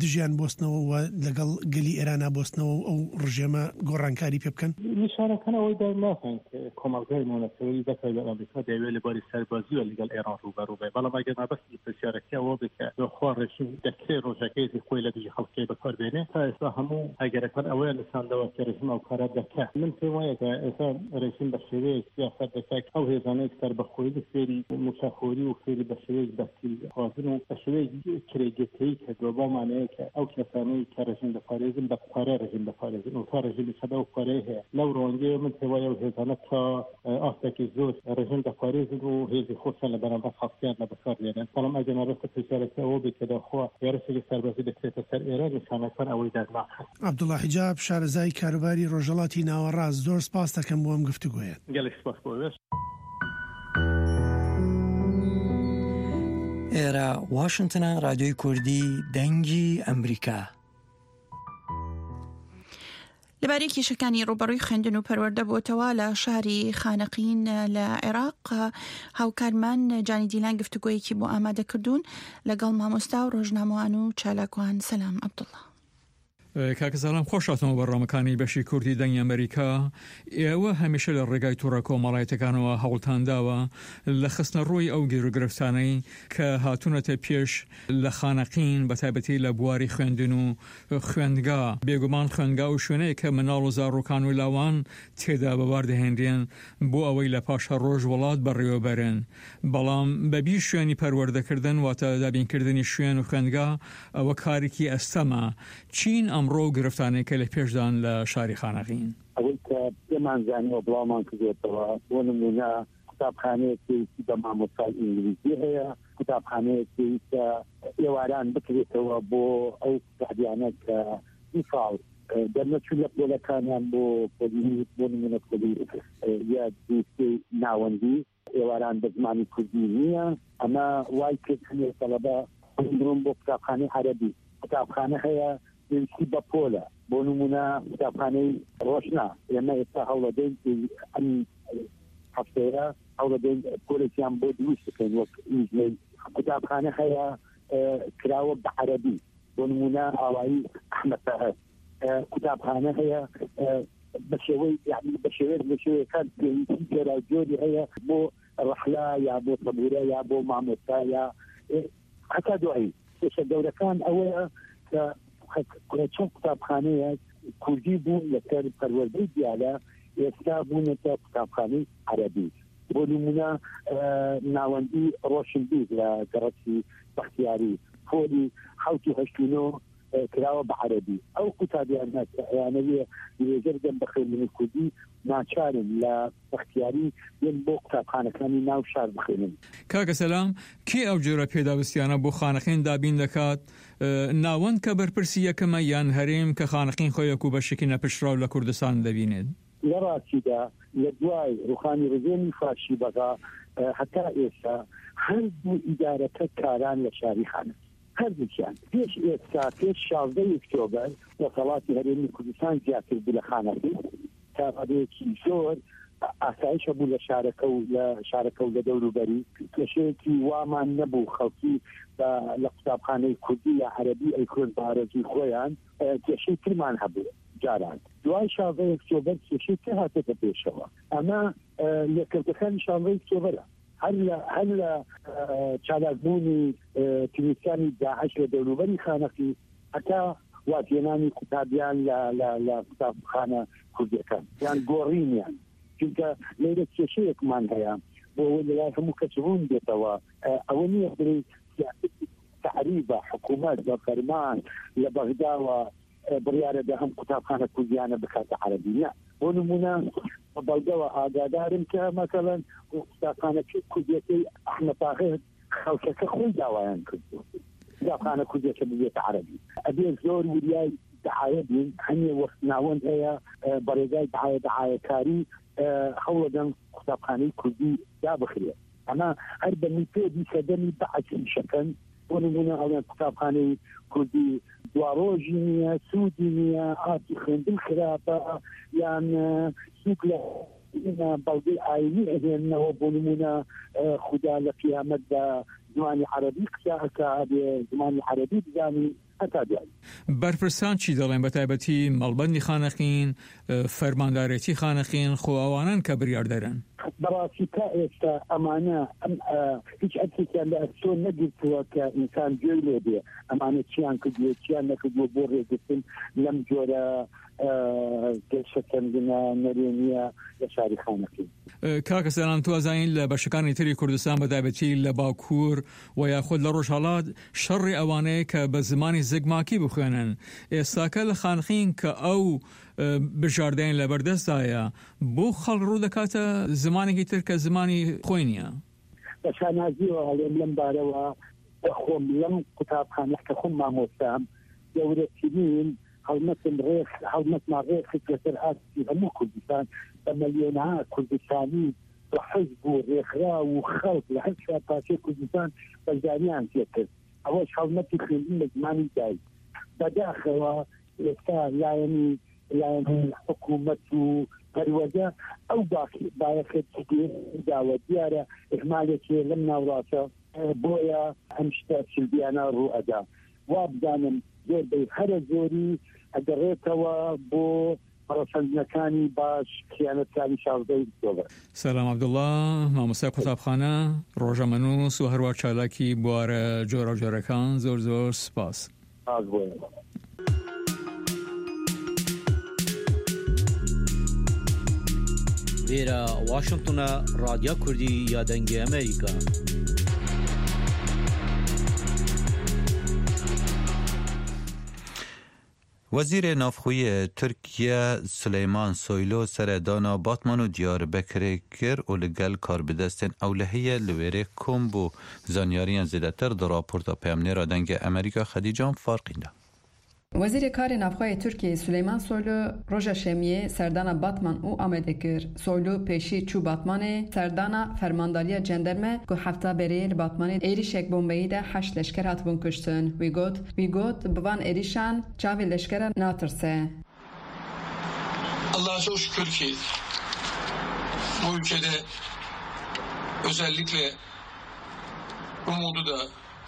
Speaker 12: دژیان بۆستنەوە و لەگەڵ گەلی ئێرانە بۆستنەوە ئەو ڕژێمە گۆڕانکاری پێ بکەن
Speaker 3: نیشانەکانەوەی دەرناخن کە کۆمەڵگەی ناونەتەوەی دەکەی لە ئەمریکا دەیەوێت لەباری سەربازی و لەگەڵ ئێران ڕوبەڕوو بێ بەڵام ئەگەر مەبەستی پرسیارەکەەوە بکە خوا ڕێژیم دەکرێت ڕۆژەکەی خۆی لە دژی خەڵکی بەکاربێنێ تا ئێستا هەموو ئەگەرەکان ئەوەیە لەساندەوە کە ڕێژیم ئەو کارە دەکات من پێم وایە کە ئێستا ڕێژیم بە شێوەیەک سیاسەت دەکات ئەو هێزانەی سەربەخۆیی لە فێری موشەخۆری و فێری بە شێوەیەک دەستیخوازن و بە شێوەیەک کرێگەتەیی کردووە بۆ مانەیە کە ئەو کەسانەی کە ڕێژیم دەپارێزن بە پارە ڕێژیم دەپارێزن و تا ڕێژیمی سەدا و پارەی هەیە لەو ڕۆنگەیە من پێم وایە ئەو هێزانە تا ئاستێکی زۆر ڕێژیم دەپارێزن و هێزی خۆشیان لە بەرامبەر خەڵکیان لە بەکارهێنن بەڵام ئەگەر مەبەستە پرسیارەکە ئەوە بێت کە داخوا یارەسێکی سەربازی دەکرێتە سەر ئێران نیشانەکان ئەوەی دەرناخن.
Speaker 12: عەبدوڵڵا حیجاب شارەزای کاروباری ڕۆژهەڵاتی ناوەڕاست زۆر سپاس دەکەم بۆ ئەم گفتوگۆیە.
Speaker 3: گەلێک سپاس بۆ
Speaker 13: ئێرە واشنگتنە رادیۆی کوردی دەنگی ئەمریکا.
Speaker 2: لەبارەی کێشەکانی ڕوبەڕووی خوێندن و پەروەردە بۆتەوە لە شاری خانەقین لە عێراق هاوکارمان جانی دیلان گفتوگۆیەکی بۆ ئامادە کردوون لەگەڵ مامۆستا و ڕۆژنامەوان و چالاکوان. سەلام عەبدوڵڵا.
Speaker 16: کاکە سەلام خۆشاتەوە بەڕامەکانی بەشی کوردی دەنگی ئەمریکا. ئێوە هەمیشە لە ڕێگای تووڕە کۆمەڵایەتەکانەوە هەوڵتان داوە لە خستنە ڕووی ئەو گیرروگرفتانەی کە هاتوونەتە پێش لە خانەقین بە تایبەتی لە بواری خوێندن و خوێندگا بێگومان خوێندگا و شوێنەیە کە مناڵ و زاڕوکان و لاوان تێدا بەواردەهێنرێن بۆ ئەوەی لە پاشە ڕۆژ وڵات بەڕێوەبەرن. بەڵام بەبی شوێنی پەروەردەکردن واتە دابینکردنی شوێن و خوێندگا ئەوە کارێکی ئەستەمە. چین ئەمڕۆ گرفتانەی کە لە پێشدان لە شاری خانەقین
Speaker 19: ئەوەی کە پێمانزانیەوە بڵاومان کردێتەوە بۆ نمونە قوتابخانەیەکی بە مامۆستای ئینگلیزی هەیە، قوتابخانەیەکی کە ئێواران بکرێتەوە بۆ ئەو قوتابیانە کە میساڵ دەرنەچوو لە پۆلەکانیان بۆ پۆلیس بۆ نمونە پۆلیس یا دووسێ ناوەندی ئێواران بە زمانی کوردی نییە. ئەمە وای کرد هەنێ تەڵەبە بڕۆن بۆ قوتابخانەی عەرەبی. قوتابخانە هەیە پێویستی بە پۆلە بۆ نمونە قوتابخانەی ڕۆشنا ئێمە ئێستا هەوڵەدەین ئەم هەفتەیە هەوڵەدەین پۆلێکیان بۆ دروست بکەین وەک ئینجلەی. قوتابخانە هەیە کراوە بە عەرەبی بۆ نمونە ئاوایی ئەحمەد تاهەر. قوتابخانە هەیە بە شێوەیەکان پێویستی جۆراوجۆری هەیە بۆ ڕەحلا یا بۆ سەبورە یا بۆ مامۆستا یا هەتا دوایی. کێشە گەورەکان ئەوەیە کە چەند قوتابخانەیە کوردی بوون لەسەر پەروەردەی دیالە ئێستا بوونەتە قوتابخانەی عەرەبی. بۆ نمونە ناوەندی ڕۆشنبیر لە گەڕەکی بەختیاری پۆلی 1970 کراوە بە عەرەبی. ئەو قوتابیانە ئەیانەوێ درێژەرگەن بە خوێندنی کوردی ناچارن لە بەختیاری یەن بۆ قوتابخانەکانی ناو شار بخوێنن.
Speaker 16: کاکە سەلام کێ ئەو جۆرە پێداویستیانە بۆ خانەقین دابین دەکات؟ ناوەند کە بەرپرسی یەکەمە یان هەرێم کە خانەقین خۆیەک و بەشێکی نەپشراو لە کوردستان دەبینێت؟
Speaker 19: لە ڕاستیدا لە دوای ڕوخانی ڕزێنی فارشی بەغا هەتا ئێستا هەردوو ئیدارەکە کاران لە شاری خانە هەردووکیان پێش ئێستا پێش 16 ئۆکتۆبەر وەسەڵاتی هەرێمی کوردستان زیاتر بوو لە خانەقین تا ڕادەیەکی زۆر ئاسایشە بوو لە شارەکە و لە دەوروبەری. کێشەیەکی وامان نەبوو خەڵکی لە قوتابخانەی کوردی یا عەرەبی ئەیکرد بە ئارەزوی خۆیان کێشەی ترمان هەبوو جاران. دوای 16 ئۆکتۆبەر کێشەی تر هاتێتە پێشەوە. ئەمە لێکردەکانی 16 ئۆکتۆبەرە هەر لە چالاکبوونی تیرۆریستانی داعش لە دەوروبەری خانەقی هەتا واتێنانی قوتابیان لە قوتابخانە کوردیەکان یان گۆڕینیان چونکە لێرە کێشەیەکمان هەیە بۆ لەلای هەموو کەس ڕوون بێتەوە. ئەوە نییە بڵێ تعریبە حکوومەت بە فەرمان لە بەغداوە بڕیارە بە هەم قوتابخانە کوردیانە بکاتە عەرەبی. نه بۆ نمونە بەڵگەوە ئاگادارم کە مەسەڵەن قوتابخانەکەی کوردیەکەی ئەحمەد تاهەر خەڵکەکە خۆی داوایان کردو قوتابخانە کوردیەکە ببێتە عەرەبی. ئەبێ زۆر وریای دعایە بین هەنێ وەخت ناوەند هەیە بەڕێگای دعایەکاری هەوڵەدەن قوتابخانەی کوردی دابخرێت. ئەمە هەر بە میتۆدی سەدەمی بەعەکی شەکەن بۆ نمونە ئەوێن قوتابخانەی کوردی دواڕۆژی نییە سوودی نییە ئاتی خوێندن خراپە یان سوک لە بەڵگەی ئاینی ئەهێننەوە بۆ نمونە خوددا لە قیامەتدا زمانی عەرەبی قسە ئەکا بێ زمانی عەرەبی بزانی هەتا دوای.
Speaker 16: بەرپرسان چی دەڵێن بە تایبەتی مەڵبەندی خانەقین، فەرماندارێتی خانەقین، خۆ ئەوانن کە بریار دەرن؟
Speaker 19: بەڕاستی تا ئێستا ئەمانە هیچ ئەرکێکیان لە ئەسۆ نەگرتووە کە ئینسان گوێی لێ بێ ئەمانە چیان کردووە چیان نەکردووە بۆ ڕێگرتن لەم جۆرە گەشتەکەندنە نەرێنیە لە شاری خانەقین.
Speaker 16: کاکە سەلام، توازانین لە بەشەکانی تری کوردستان بەتایبەتی لە باکوور و یاخود لە ڕۆژهەڵات شەڕی ئەوانەیە کە بە زمانی زگماکی بخوێنن، ئێستاکە لە خانقین کە ئەو بژاردەین لە بەردەستایە بۆ خەڵ ڕوو دەکاتە زمانێکی تر کە زمانی خۆی نییە.
Speaker 19: بە شانازیەوە هەڵێم لەم بارەوە خۆم لەم قوتابخانە کە خۆم مامۆستام گەورەترین هەڵمەتمان ڕێخت لەسەر ئاستی هەموو کوردستان بە مەلیۆنها کوردستانی بە حەزب و ڕێکخرا و خەڵک لە هەر پاشەی کوردستان بەزانیان پێکرد. ئەوەش هەڵمەتی خوێندن بە زمانی دایک بەداخەوە ئێستا لایەنی حکوومەت و پەروەدە ئەو باەخێتی داوە دیارە ئحمالێکی لەم ناوڕاتە بۆیە ئەم شتە سلبیانە ڕوو ئەدا. وا بزانم زۆربەی هەرە زۆری ئەگەڕێتەوە بۆ پەڕەسەندنەکانی باش خیانەتکاری شاردەی دۆڵەت.
Speaker 16: سەلام عەبدوڵڵا، مامۆستای قوتابخانە، ڕۆژەمەنووس و هەروە چالاکی بوارە جۆرە جۆرەکان، زۆر زۆر سپاس.
Speaker 20: وێرە واشنگتنە رادیۆ کوردی یا دەنگی ئەمریکا.
Speaker 1: وزیر نافخوی ترکیه سلیمان سویلو سردانا باتمان و دیاربکر کر و لگل کار بدستن اولهیه لویره کم بو زانیاریان زیدتر در راپورتا پیامنی را دنگ امریکا خدیجان فارقینده.
Speaker 21: وزیر کار نافخوی ترکیه سلیمان سویلو روژا شمیه سردانا باتمان او آمده کر. سویلو پیشی چو باتمانه سردانا فرمانداری جندرمه که هفته بریل باتمانه ایریشک بومبایی ده 8 لشکر هاتبون کشتن. وی گوت بوان ایریشان چاوی لشکر ناترسه.
Speaker 22: Allah'a çok şükür ki bu ülkede özellikle umudu da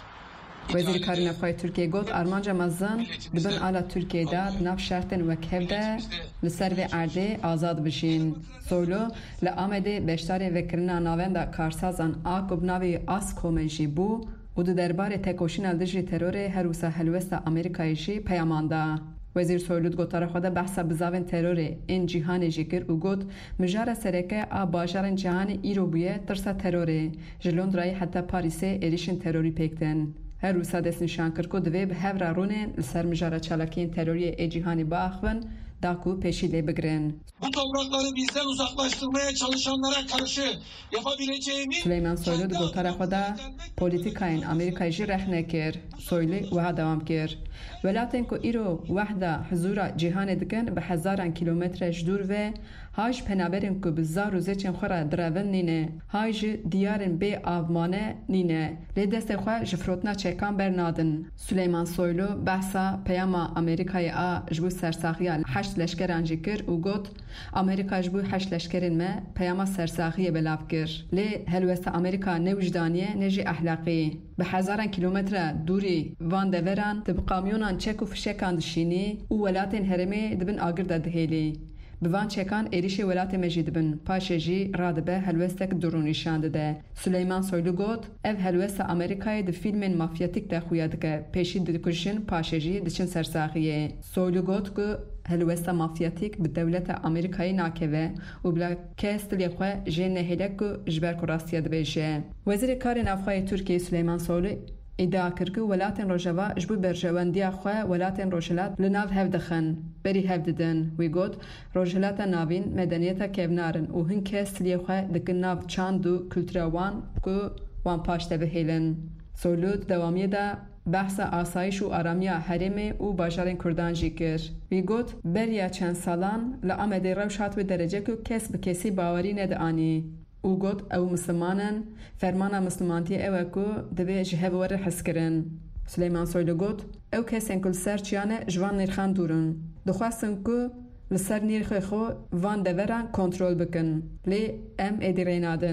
Speaker 21: وزیر کاری نافخوی ترکیه گوت آرمانجا مزن دبن آلا ترکیه داد ناف شرطن وکهف ده لسر و عرده آزاد بشین. سولو لآمده بشتار وکرنا ناوین دا کارسازان آکوب ناوی آس کومنشی بو و دو دربار تکوشین الدجی ترور هروسا هلوستا امریکایشی پیامانده. وزیر سویلود گوتاره خود بحثا بزاوین ترور این جیهان جیگر و گوت مجار سرکه آباجارن جهان ایرو بویه ترسا تروره جلوند رای حتی پاریسه ایریشن تروری پیکتن. هر روسا دست نشان کرد که دوی به هفره رونه لسر مجاره چالکین تروری ای جیهانی باخون داکو peşi بگیرن.
Speaker 22: Bu toprakları bizden uzaklaştırmaya çalışanlara karşı yapabileceğimiz
Speaker 21: سلیمان سویلو دو گوتاره خدا پولیتیکاین امریکایی جی رخ نکر. سویلی وها دوام کر. ولاتن که ایرو وحده حضور جهان دکن به 1000 کیلومتر دور و هاج پنابرن که بزار روزه چن خورا درون نینه. هاج دیارن به آومانه نینه. لیدست خواه جفروتنا چکان برنادن. سلیمان سویلو بحثا پیاما امریکای جبو سرساخیان 8 لشکران جی کر و گوت امریکا جبو 8 لشکرین ما پیاما سرساخی بلاف کر. لی هلوست امریکا نوجدانیه نجی اخلاقی. به 1000 کیلومتر دوری وان دوران تب قامیونان چک و فشکان دشینی و ولاتن هرمی دبن آگر دهیلی. بوان چکان ایریش ولات مجید بن پاشجی رادبه هلوستک درونیشان ده. سلیمان سویلو گوت اف هلوست امریکای د فیلم مافیاتیک ده خویاد که پیشی دکشن پاشجی دچن سرساخیه. سویلو گوت که هلوست مافیاتیک به دولت امریکایی ناکوه و بلا کستلی خواه جن هلک جبر کراستیه دبیشه. وزیر کار نافخوی ترکیه سلیمان سویلو ادعا کرد که ولاتن روجوا جبو برجواندی خواه ولاتن روجلات لناو هفدخن بری هفددن. وی گوت روجلات ناوین مدنیتا کهونارن و هن کستلی خواه دکن ناو چاند و کلتروان که وان پاشته بهیلن. سولود دوامیه دا بحث آسایش و آرامی حرم و باجارن کردان جی کر. وی گوت بریا چند سالان لآمده روش هات و درجه که کس به کسی باوری ندانی. او گوت او مسلمانن فرمانا مسلمانتی او کو دبی جهه ور حس کرن. سلیمان سویلو گوت او کسین کل سر چیانه جوان نیرخان دورن. دخواستن که لسر نیرخ خو وان دوران کنترل بکن. لی ام ادیرینادن.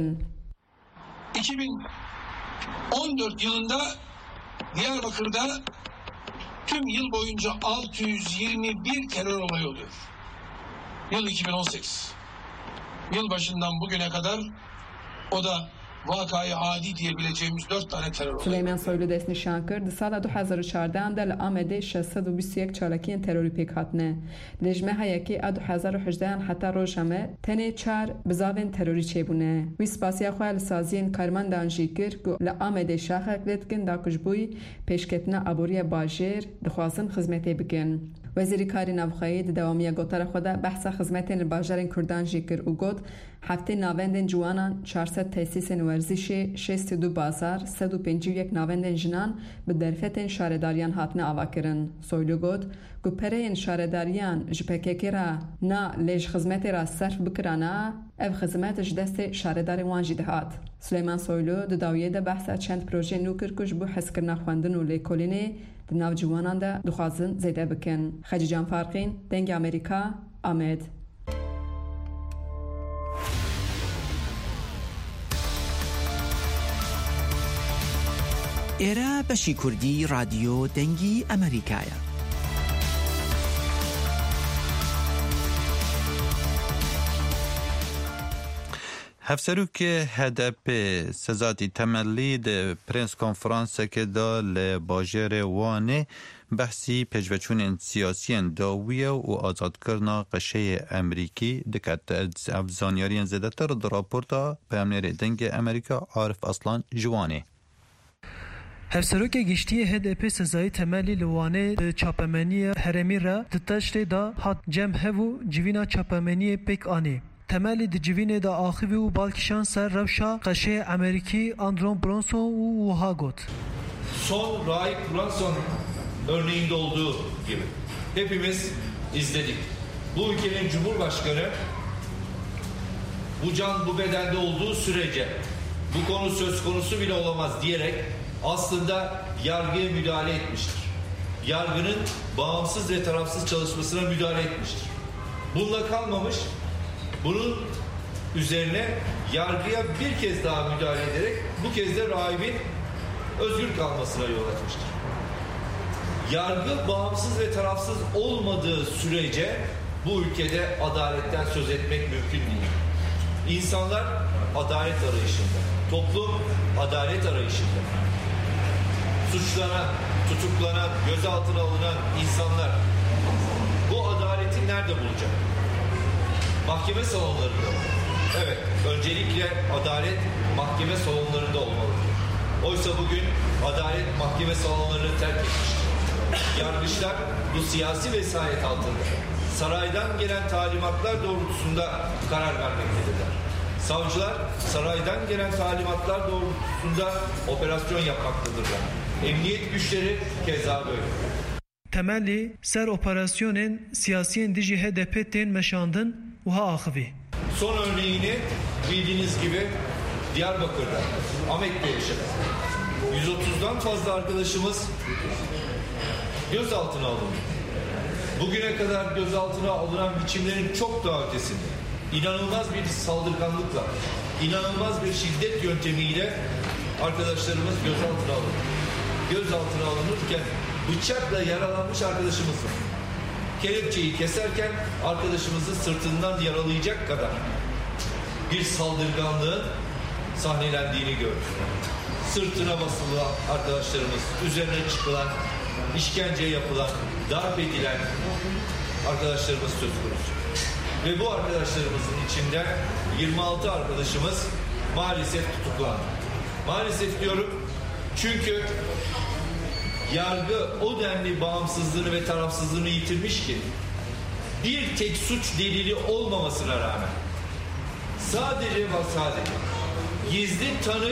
Speaker 22: 2014 yılında Diyarbakır'da tüm yıl boyunca 621 terör olayı oluyor. Yıl 2018. Yılbaşından bugüne kadar o da vakayı adi diyebileceğimiz 4 tane terör olayı.
Speaker 21: Süleyman Soylu dest nişan kir di sala 2014 de li Amedê 621 çalakiyên terorî pêk hatine. Li jmeheyekê a 2018 heta roja me tenê 4 bizavên terorî çêbûne. Wî spasiya xwe li saziyên karmandan jî kir ku li Amedê şaxek lê dikin da kujbûyî pêşketina aboriya bajêr dixwazin xizmetê bikin. Wezîrî Karî Navxeyî di dewamiya gotara xwe de behsa xizmetên li bajarên Kurdan jî kir û got heftê navendên ciwanan 400 tesîsên werzîşê 62 bazar 151 navendên jinan bi derfetên şaredariyan hatine avakirin. Soylu got ku pereyên şaredariyan ji PKK re na lê ji xizmetê re serf bikirane ev xizmet ji destê şaredarên wan jî dihat. Süleyman Soylu di dawiyê de behsa çend projeyên nû kir ku ji bo hezkirina xwendin û lêkolînê di nav ciwanan de dixwazin zêde bikin. Xecican Farqîn, Dengê Amerîka, Amed.
Speaker 4: ئێرە بەشی کوردی رادیۆ دەنگی ئەمریکایە.
Speaker 1: هفسروک هدف سزاتی تملی ده پرنس کنفرانس که دا لباجر وانه بحثی پجوچون سیاسیان داویه و آزاد کرنا قشه امریکی دکت افزانیارین زده تر در راپورتا پیامنر دنگ امریکا عارف اصلان جوانه.
Speaker 5: هفسروک گشتی HDP سزای تملی لوانه چاپمنی هرمی را دتشت دا حد جمع هفو جوینا چاپمنی پیک آنی. تملی د جوینه دا آخیوی و بالکشان سر روشا قشه امریکی اندرون برونسون و هاگوت.
Speaker 23: Son Rahip Brunson örneğinde olduğu gibi hepimiz izledik. Bu ülkenin Cumhurbaşkanı bu can bu bedende olduğu sürece bu konu söz konusu bile olamaz diyerek aslında yargıya müdahale etmiştir. Yargının bağımsız ve tarafsız çalışmasına müdahale etmiştir. Bununla kalmamış, bunun üzerine yargıya bir kez daha müdahale ederek bu kez de rahibin özgür kalmasına yol açmıştır. Yargı bağımsız ve tarafsız olmadığı sürece bu ülkede adaletten söz etmek mümkün değil. İnsanlar adalet arayışında, toplum adalet arayışında. Suçlanan, tutuklanan, gözaltına alınan insanlar bu adaleti nerede bulacak? Mahkeme salonlarında mı? Evet, öncelikle adalet mahkeme salonlarında olmalıdır. Oysa bugün adalet mahkeme salonlarını terk etmiştir. Yargıçlar bu siyasi vesayet altında saraydan gelen talimatlar doğrultusunda karar vermektedirler. Savcılar saraydan gelen talimatlar doğrultusunda operasyon yapmaktadırlar. Emniyet güçleri keza böyle.
Speaker 5: Temelli ser operasyonun siyasiyen dici HDP'ten meşandın uha ahivi.
Speaker 23: Son örneğini bildiğiniz gibi Diyarbakır'da, Ahmet'te yaşadı. 130'dan fazla arkadaşımız gözaltına alındı. Bugüne kadar gözaltına alınan biçimlerin çok daha ötesinde. İnanılmaz bir saldırganlıkla, inanılmaz bir şiddet yöntemiyle arkadaşlarımız gözaltına alındı. Gözaltına alınırken bıçakla yaralanmış arkadaşımız var. Kelepçeyi keserken arkadaşımızı sırtından yaralayacak kadar bir saldırganlığın sahnelendiğini gördük. Sırtına basılan arkadaşlarımız, üzerine çıkılan, işkence yapılan, darp edilen arkadaşlarımız söz konusu. Ve bu arkadaşlarımızın içinde 26 arkadaşımız maalesef tutuklandı. Maalesef diyorum çünkü yargı o denli bağımsızlığını ve tarafsızlığını yitirmiş ki bir tek suç delili olmamasına rağmen sadece ve sadece gizli tanık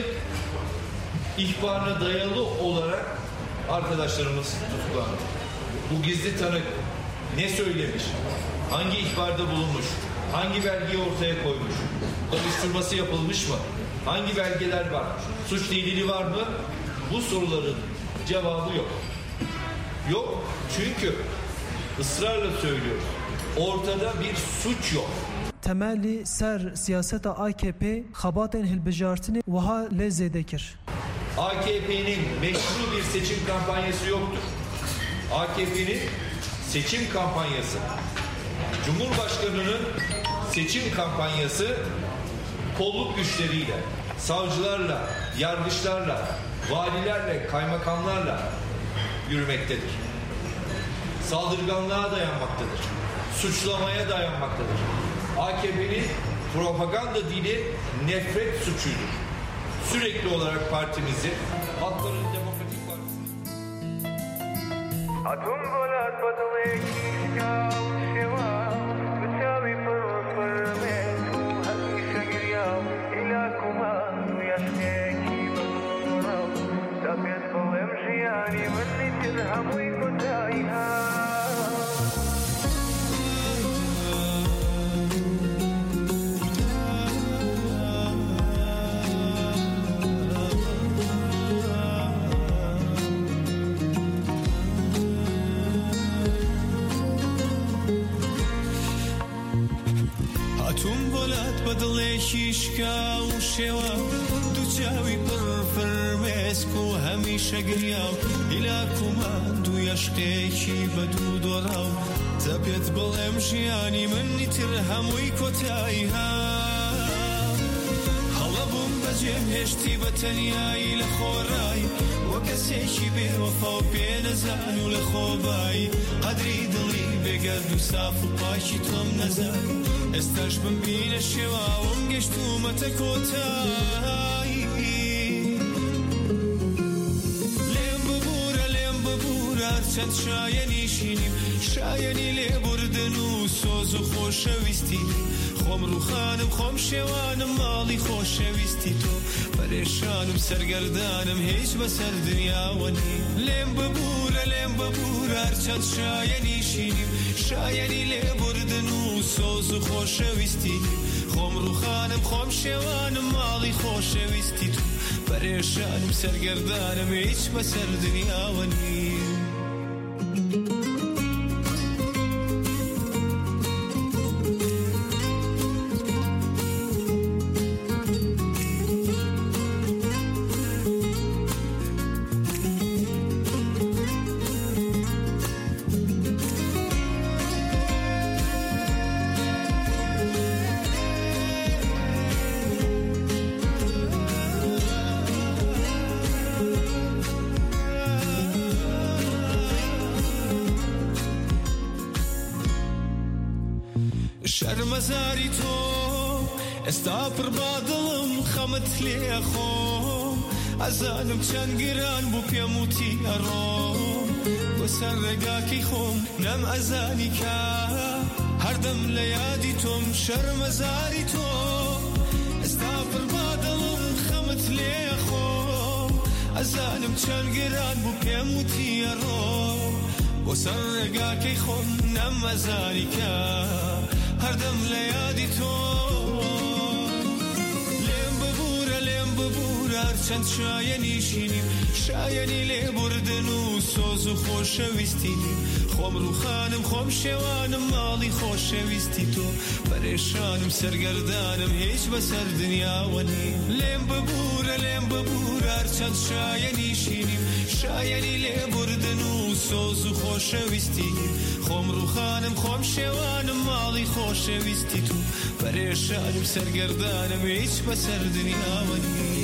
Speaker 23: ihbarına dayalı olarak arkadaşlarımız tutuklandı. Bu gizli tanık ne söylemiş, hangi ihbarda bulunmuş, hangi belgeyi ortaya koymuş, soruşturması yapılmış mı, hangi belgeler var, suç delili var mı? Bu soruların cevabı yok. Yok çünkü ısrarla söylüyoruz. Ortada bir suç yok.
Speaker 5: Temelli ser siyaseta AKP xabatên hilbijartini wiha lê zêdekir.
Speaker 23: AKP'nin meşru bir seçim kampanyası yoktur. AKP'nin seçim kampanyası, Cumhurbaşkanı'nın seçim kampanyası kolluk güçleriyle, savcılarla, yargıçlarla, valilerle, kaymakamlarla yürümektedir. Saldırganlığa dayanmaktadır. Suçlamaya dayanmaktadır. AKP'nin propaganda dili nefret suçudur. Sürekli olarak partimizi, Halkların Demokratik Partisi...
Speaker 7: شیشکا و شێوە دووچاوی پڕ فەرمێسک و هەمیشە گریا و هیلاکومان دوو یەشقێکی بە دوو دۆڕا و تەپێت بڵێم ژیانی منی تر هەمووی کۆتایی ها هەڵە بووم بەجێم هێشتی بە تەنیایی لە خۆڕایی وە کەسێکی بێوەفا و پێنەزان و لە خۆبایی قەدری دڵی بێگەرد و ساف و پاکی تۆم نەزانی ئێستاش بمبینە شێواوم گەشتومەتە کۆتایی لێم ببوورە چەند شایەنی شینیم شایەنی لێبوردن و سۆز و خۆشەویستی خۆم ڕووخانم خۆم شێوانم ماڵی خۆشەویستی تۆ پەرێشانم سەرگەردانم هیچ بەسەر دنیاوە نی لێم ببوورە چەند شایەنی شینیم شایەنی لێبوردن و سۆز و خۆشەویستی خۆم ڕووخانم خۆم شێوانم ماڵی خۆشەویستی تو پەرێشانم سەرگەردانم هیچ بەسەر دنیاوە نی شەرمەزاری تۆ ئێستا پڕ با دڵم خەمت لێ خۆم ئەزانم چەند گران بوو پێم وتی ئەڕۆم بۆ سەر ڕێگاکەی خۆم نەم ئەزانی کا هەردەم لە یادی تۆم شەرمەزاری تۆ ئێستا پڕ با دڵم خەمت لێ خۆم ئەزانم چەند گران بوو پێم وتی ئەڕۆم بۆ سەر ڕێگاکەی خۆم نەم ئەزانی کا هەردەم لە یادی تۆ لێم ببوورە چەند شایەنی شینیم شایەنی لێبوردن و سۆز و خۆشەویستی خۆم ڕووخانم خۆم شێوانم ماڵی خۆشەویستی تۆ پەرێشانم سەرگەردانم هیچ بەسەر دنیاوە نی لێم ببوورە چەند شایەنی شینیم شایەنی لێبوردن و سۆز و خۆشەویستی خۆم ڕووخانم خۆم شێوانم ماڵی خۆشەویستی تو پەرێشانم سەرگەردانم هیچ بەسەر دنیاوە نی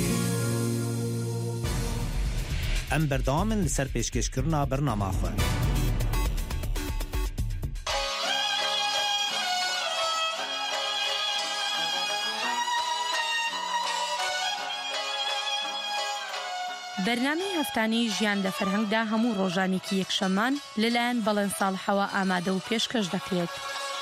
Speaker 8: ئەم بەردەوامن لەسەر پێشکەشکردنا بەرنامەخۆ
Speaker 9: بەرنامەی هەفتانەی ژیان لە فەرهەنگدا هەموو ڕۆژانێکی یەکشەممان لەلایەن بەڵێن ساڵحەوە ئامادە و پێشکەش دەکرێت.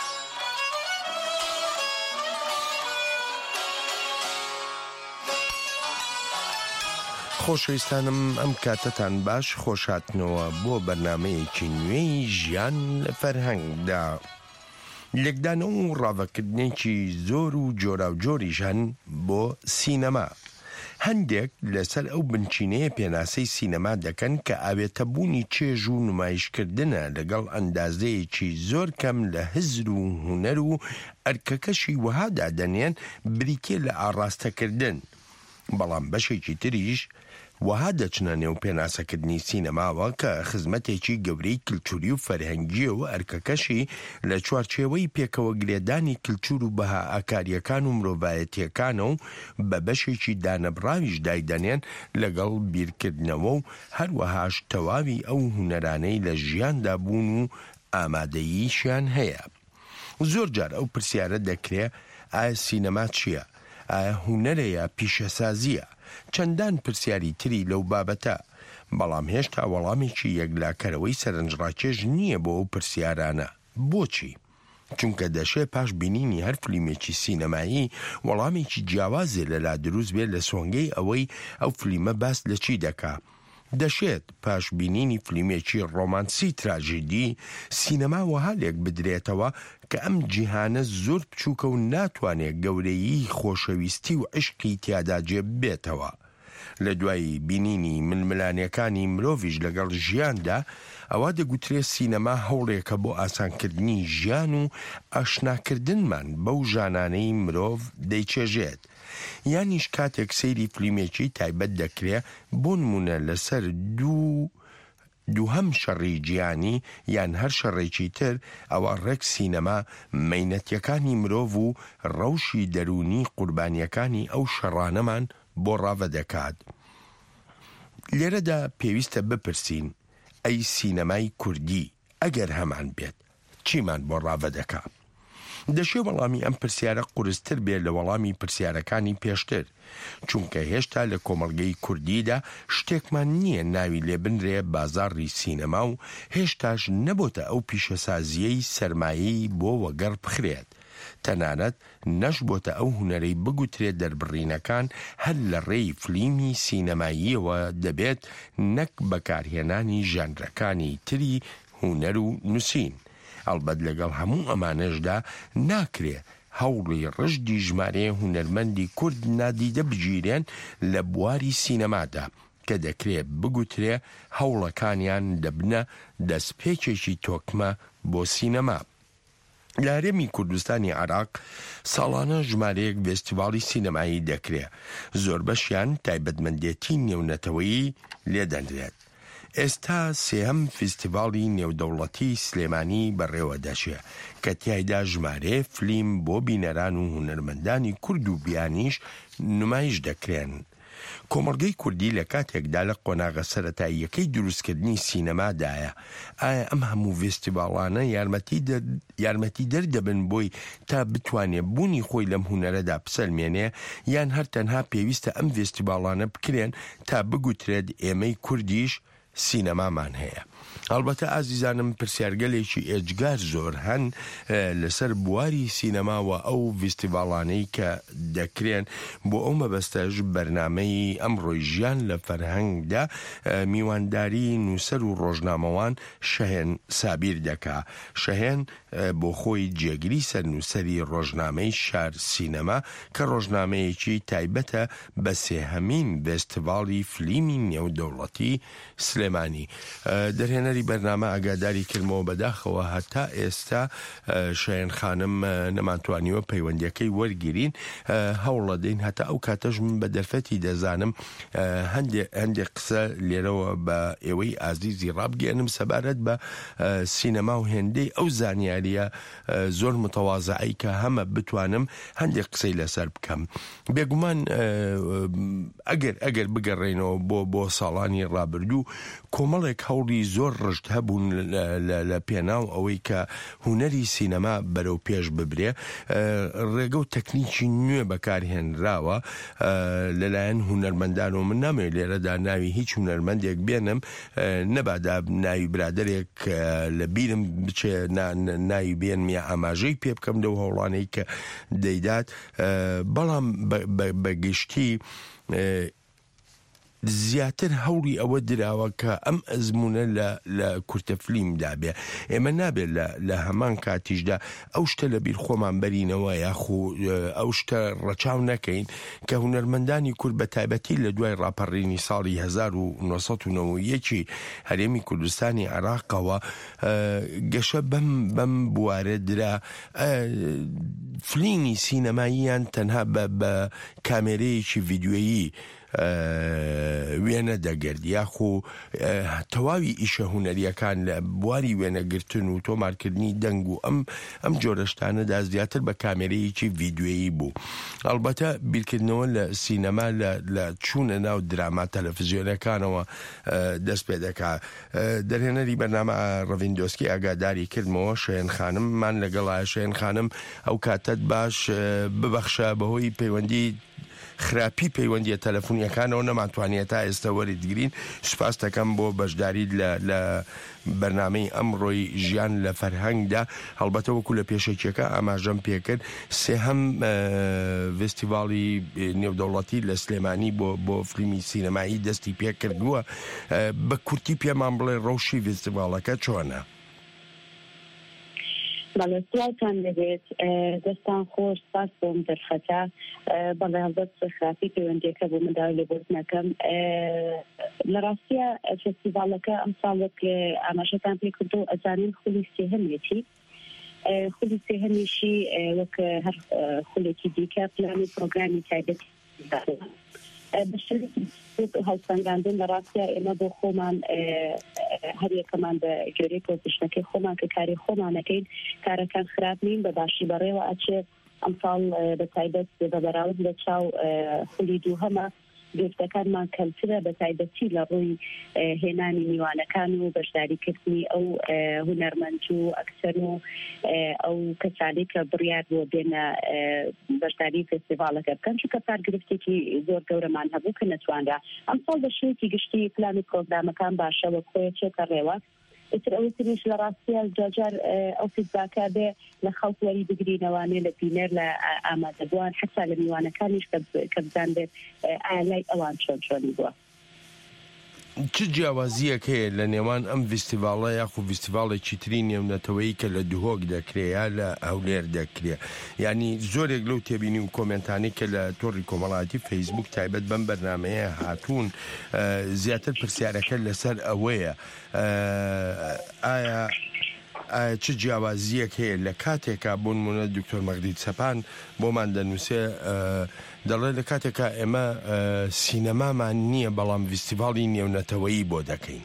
Speaker 24: خۆشەویستانم ئەم کاتتان باش خۆشهاتنەوە بۆ بەرنامەیەکی نوێی ژیان لە فەرهەنگدا. لێکدانە و ڕاوەکردنێکی زۆر و جۆرا و جۆریشان بۆ سینەما. هەندێک لەسەر ئەو بنچینەیە پێناسەی سینەما دەکەن کە ئاوێتەبوونی چێژ و نمایشکردنە لەگەڵ ئەندازەیەکی زۆر کەم لە هزر و هونەر و ئەرکەکەشی وەهادا دەنێن بریتێ لە ئاڕاستەکردن. بەڵام بەشێکی تریش وها دەچنە نێو پێناسەکردنی سینەماوە کە خزمەتێکی گەورەی کلتوری و فەرهەنگیە و ئەرکەکەشی لە چوارچێوەی پێکەوە گرێدانی کلتور و بەها ئاکاریەکان و مرۆڤایەتیەکانە و بە بەشێکی دانەبراویش دایدەنێن لەگەڵ بیرکردنەوە و هەروەهاش تەواوی ئەو هونەرانەی لە ژیاندا بوون و ئامادەییشیان هەیە. زۆر جار ئەو پرسیارە دەکرێت ئایا سینەما چییە؟ ئایا هونەرەیە پیشەسازیە؟ چەندان پرسیاری تری لەو بابەتە، بەڵام هێشتا وەڵامێکی یەکلاکەرەوەی سەرنجڕاکێش نییە بۆ ئەو پرسیارانە. بۆچی؟ چونکە دەشێ پاش بینینی هەر فلیمێکی سینەمایی وەڵامێکی جیاوازێ لەلا دروست بێت لە سۆنگەی ئەوەی ئەو فلیمە باس لە چی دەکا. دەشێت پاش بینینی فلیمێکی ڕۆمانسی تراژیدی سینەما وەها لێک بدرێتەوە کە ئەم جیهانە زۆر بچووکە و ناتوانێت گەورەیی خۆشەویستی و عشقی تیادا جێ بێتەوە. لە دوای بینینی ململانیەکانی مرۆڤیش لەگەڵ ژیاندا ئەوە دەگوترێت سینەما هەوڵێکە بۆ ئاسانکردنی ژیان و ئاشناکردنمان بەو ژانانەی مرۆڤ دەیچێژێت. یانیش کاتێک سەیری فلیمێکی تایبەت دەکرێت بۆ نمونە لەسەر دووهەم شەڕی گیانی یان هەر شەڕێکی تر، ئەوە ڕێک سینەما مەینەتیەکانی مرۆڤ و ڕەوشی دەرونی قوربانیەکانی ئەو شەڕانەمان بۆ ڕاوە دەکات. لێرەدا پێویستە بپرسین ئەی سینەمای کوردی ئەگەر هەمان بێت چیمان بۆ ڕاوە دەکات؟ دەشێ وەڵامی ئەم پرسیارە قورستر بێت لە وەڵامی پرسیارەکانی پێشتر، چونکە هێشتا لە کۆمەڵگەی کوردیدا شتێکمان نییە ناوی لێبنرێ بازاڕی سینەما و هێشتاش نەبۆتە ئەو پیشەسازیەی سەرمایەی بۆ وەگەڕ بخرێت. تەنانەت نەش بۆتە ئەو هونەرەی بگوترێت دەربڕینەکان هەر لە ڕێی فلیمی سینەماییەوە دەبێت، نەک بەکارهێنانی ژانرەکانی تری هونەر و نووسین. ئەڵبەت لەگەڵ هەموو ئەمانەشدا ناکرێ هەوڵی ڕژدی ژمارەیە هونەرمەندی کورد نادیدە بگیرێن لە بواری سینەمادا کە دەکرێت بگوترێ هەوڵەکانیان دەبنە دەستپێکێکی تۆکمە بۆ سینەما. لە هەرێمی کوردستانی عێراق ساڵانە ژمارەیەک فێستیڤاڵی سینەمایی دەکرێت، زۆر بەشیان تایبەتمەندێتی نێونەتەوەیی لێدەنرێت. ئێستا سێهەم فستیڤاڵی نێودەوڵەتی سلێمانی بەڕێوە دەچێ کە تیایدا ژمارە فلیم بۆ بینەران و هونەرمەندانی کورد و بیانیش نمایش دەکرێن. کۆمەڵگەی کوردی لە کاتێکدا لە قۆناغە سەرەتاییەکەی دروستکردنی سینەمادایە، ئایا ئەم هەموو فستیڤاڵانە یارمەتی دەردەبن بۆی تا بتوانێت بوونی خۆی لەم هونەرەدا بسەلمێنێ، یان هەر تەنها پێویستە ئەم فستیڤاڵانە بکرێن تا بگوترێت ئێمەی کوردیش سینەمامان هەیە؟ ئەلبەتە ئازیزانم پرسیارگەلێکی ئێجگار زۆر هەن لەسەر بواری سینەماوە ئەو فستیڤاڵانەی کە دەکرێن بۆ ئەو مەبەستەش بەرنامەی ئەمڕۆی ژیان لە فەرهەنگدا میوانداری نووسەر و ڕۆژنامەوان شەهێن سابیر دەکا. شەهێن بۆ خۆی جێگری سەر نووسەری ڕۆژنامەی شار سینەما کە ڕۆژنامەیەکی تایبەتە بە سێهەمین فستیڤاڵی فلیمی نێودەوڵەتی سلێمانی. دەرهێنەری بەرنامە ئاگاداری کردمەوە بەداخەوە هەتا ئێستا شایەن خانم نەمانتوانیوە پەیوەندیەکەی وەرگرین، هەوڵە دەین هەتا ئەو کاتەش من بە دەرفەتی دەزانم هەندێک قسە لێرەوە بە ئێوەی ئازیزی ڕابگەێنم سەبارەت بە سینەما و هێندەی ئەو زانیاریە زۆر متەوازعی کە هەمە بتوانم هەندێک قسەی لەسەر بکەم. بێگومان ئەگەر بگەڕێنەوە بۆ ساڵانی ڕابردوو کۆمەڵێک هەوڵی زۆر ڕشت هەبوون لە پێناو ئەوەی کە هونەری سینەما بەرەو پێش ببرێ. ڕێگە و تەکنیکی نوێ بەکارهێنراوە لەلایەن هونەرمەندان و من نامەوێت لێرەدا ناوی هیچ هونەرمەندێک بێنم، نەبادا ناوی برادێک لە بیرم بچێ ناوی بێنم یا ئاماژەی پێ بکەم لەو هەوڵانەی کە دەیدات، بەڵام بەگشتی زیاتر هەوڵی ئەوە دراوە کە ئەم ئەزمونە لە کورتە فلیمدا بێ. ئێمە نابێت لە هەمان کاتیشدا ئەو شتە لە بیر خۆمان بەرینەوە یاخو ئەو شتە ڕەچاو نەکەین کە هونەرمەندانی کورد بە تایبەتی لە دوای ڕاپەڕینی ساڵی 1990 هەرێمی کوردستانی عێراقەوە گەشە بەم بوارە درا فلیمی سینەماییان تەنها بە کامێرەیەکی ڤیدیۆیی وێنە دەگرد یاخۆ تەواوی ئیشە هونەریەکان لە بواری وێنەگرتن و تۆمارکردنی دەنگ و ئەم جۆرەشتانەدا زیاتر بە کامێرەیەکی ڤیددیۆیی بوو. ئەلبەتە بیرکردنەوە لە سینەما لە چوونە ناو دراما تەلەڤیزیۆنەکانەوە دەست پێ دەکات. دەرهێنەری بەرنامە ڕەڤیندۆسکی ئاگاداری کردمەوە شێن خانممان لەگەڵایە شێن خانم ئەو کاتت باش ببەخشە بەهۆی پەیوەندی خراپی پەیوەندیە تەلەفۆنیەکانەوە نەماتوانێت تا ئێستا وەریدگرین. سوپاس دەکەم بۆ بەشداریت لە بەرنامەی ئەمڕۆی ژیان لە فەرهەنگدا. هەڵبەتە وەکو لە پێشێکیەکە ئاماژەم پێکرد سێهەم فستیڤاڵی نێودەوڵەتی لە سلێمانی بۆ فیلمی سینەمایی دەستی پێ کردووە. بە کورتی پێمان بڵێ ڕەوشی فستیڤاڵەکە چۆنە؟
Speaker 6: بەڵێ سڵاوتان دەبێت دەستان خۆش سپاس بۆم دەرخەتە بەڵێ هەڵبەت خراپی پەیوەندیەکە بۆ منداوی لێبوردنەکەم لە ڕاستیە فستیڤاڵەکە ئەم ساڵێک ئاماژەتان پێ کردو ئەزانین خولی سێهەمێتی خولی سێهەمیشی وەک هەر خولێکی دیکە پلانی پرۆگرامی تایبەتی بەشێکی هەڵسەنگاندن لە ڕاستیە ئێمە بۆ خۆمان هەر یەکەمان بە گوێرەی پۆزیشنەکەی خۆمان کە کاری خۆمانەکەین کارەکان خراپ نین بە باشی بەڕێوە ئەچێت ئەم ساڵ بە تایبەت بە بەراورد لە چاو خولی دووهەمە گفتەکانمان کەمترە بە تایبەتی لە ڕووی هێنانی میوانەکان و بەشداریکردنی ئەو هونەرمەند و ئەکتەر و ئەو کەسانی کە بڕیار بۆ بێنە بەشداری فستیڤاڵەکە بکەن چونکە پارگرفتێکی زۆر گەورەمان هەبوو کە نەتوانرا. ئەم ساڵ بە شێوەیەکی گشتی پلانی پرۆگرامەکان باشە وە خۆیە چێتە ڕێوە. ئیتر ئەوەی تریش لە ڕاستیە جاجار ئەو فیدباکە بێ لە خەڵک وەری بگرینەوانێ لە بینەر لە ئامادەبووان حتا لە میوانەکانیش کە بزان بێت ئایا لای ئەوان چۆنی بووە.
Speaker 24: چ جیاوازیەک هەیە لە نێوان ئەم فستیڤاڵە یاخو فستیڤاڵێکی تری نێونەتەوەی کە لە دوهۆک دەکرێت یا لە هەولێر دەکرێت؟ ینی زۆرێک لەو تێبینی و کۆمنتانی کە لە تۆڕی کۆمەڵاتی فەیسبوک تایبەت بەم بەرنامەیە هاتوون زیاتر پرسیارەکە لەسەر ئەوەیە ئایا چ جیاوازیەک هەیە لە کاتێکا بۆ نمونە دکتۆر مەغدید سەپان بۆمان دەنووسێ دەڵێ لە کاتێکا ئێمە سینەمامان نییە بەڵام فستیڤاڵی نێونەتەوەیی بۆ دەکەین.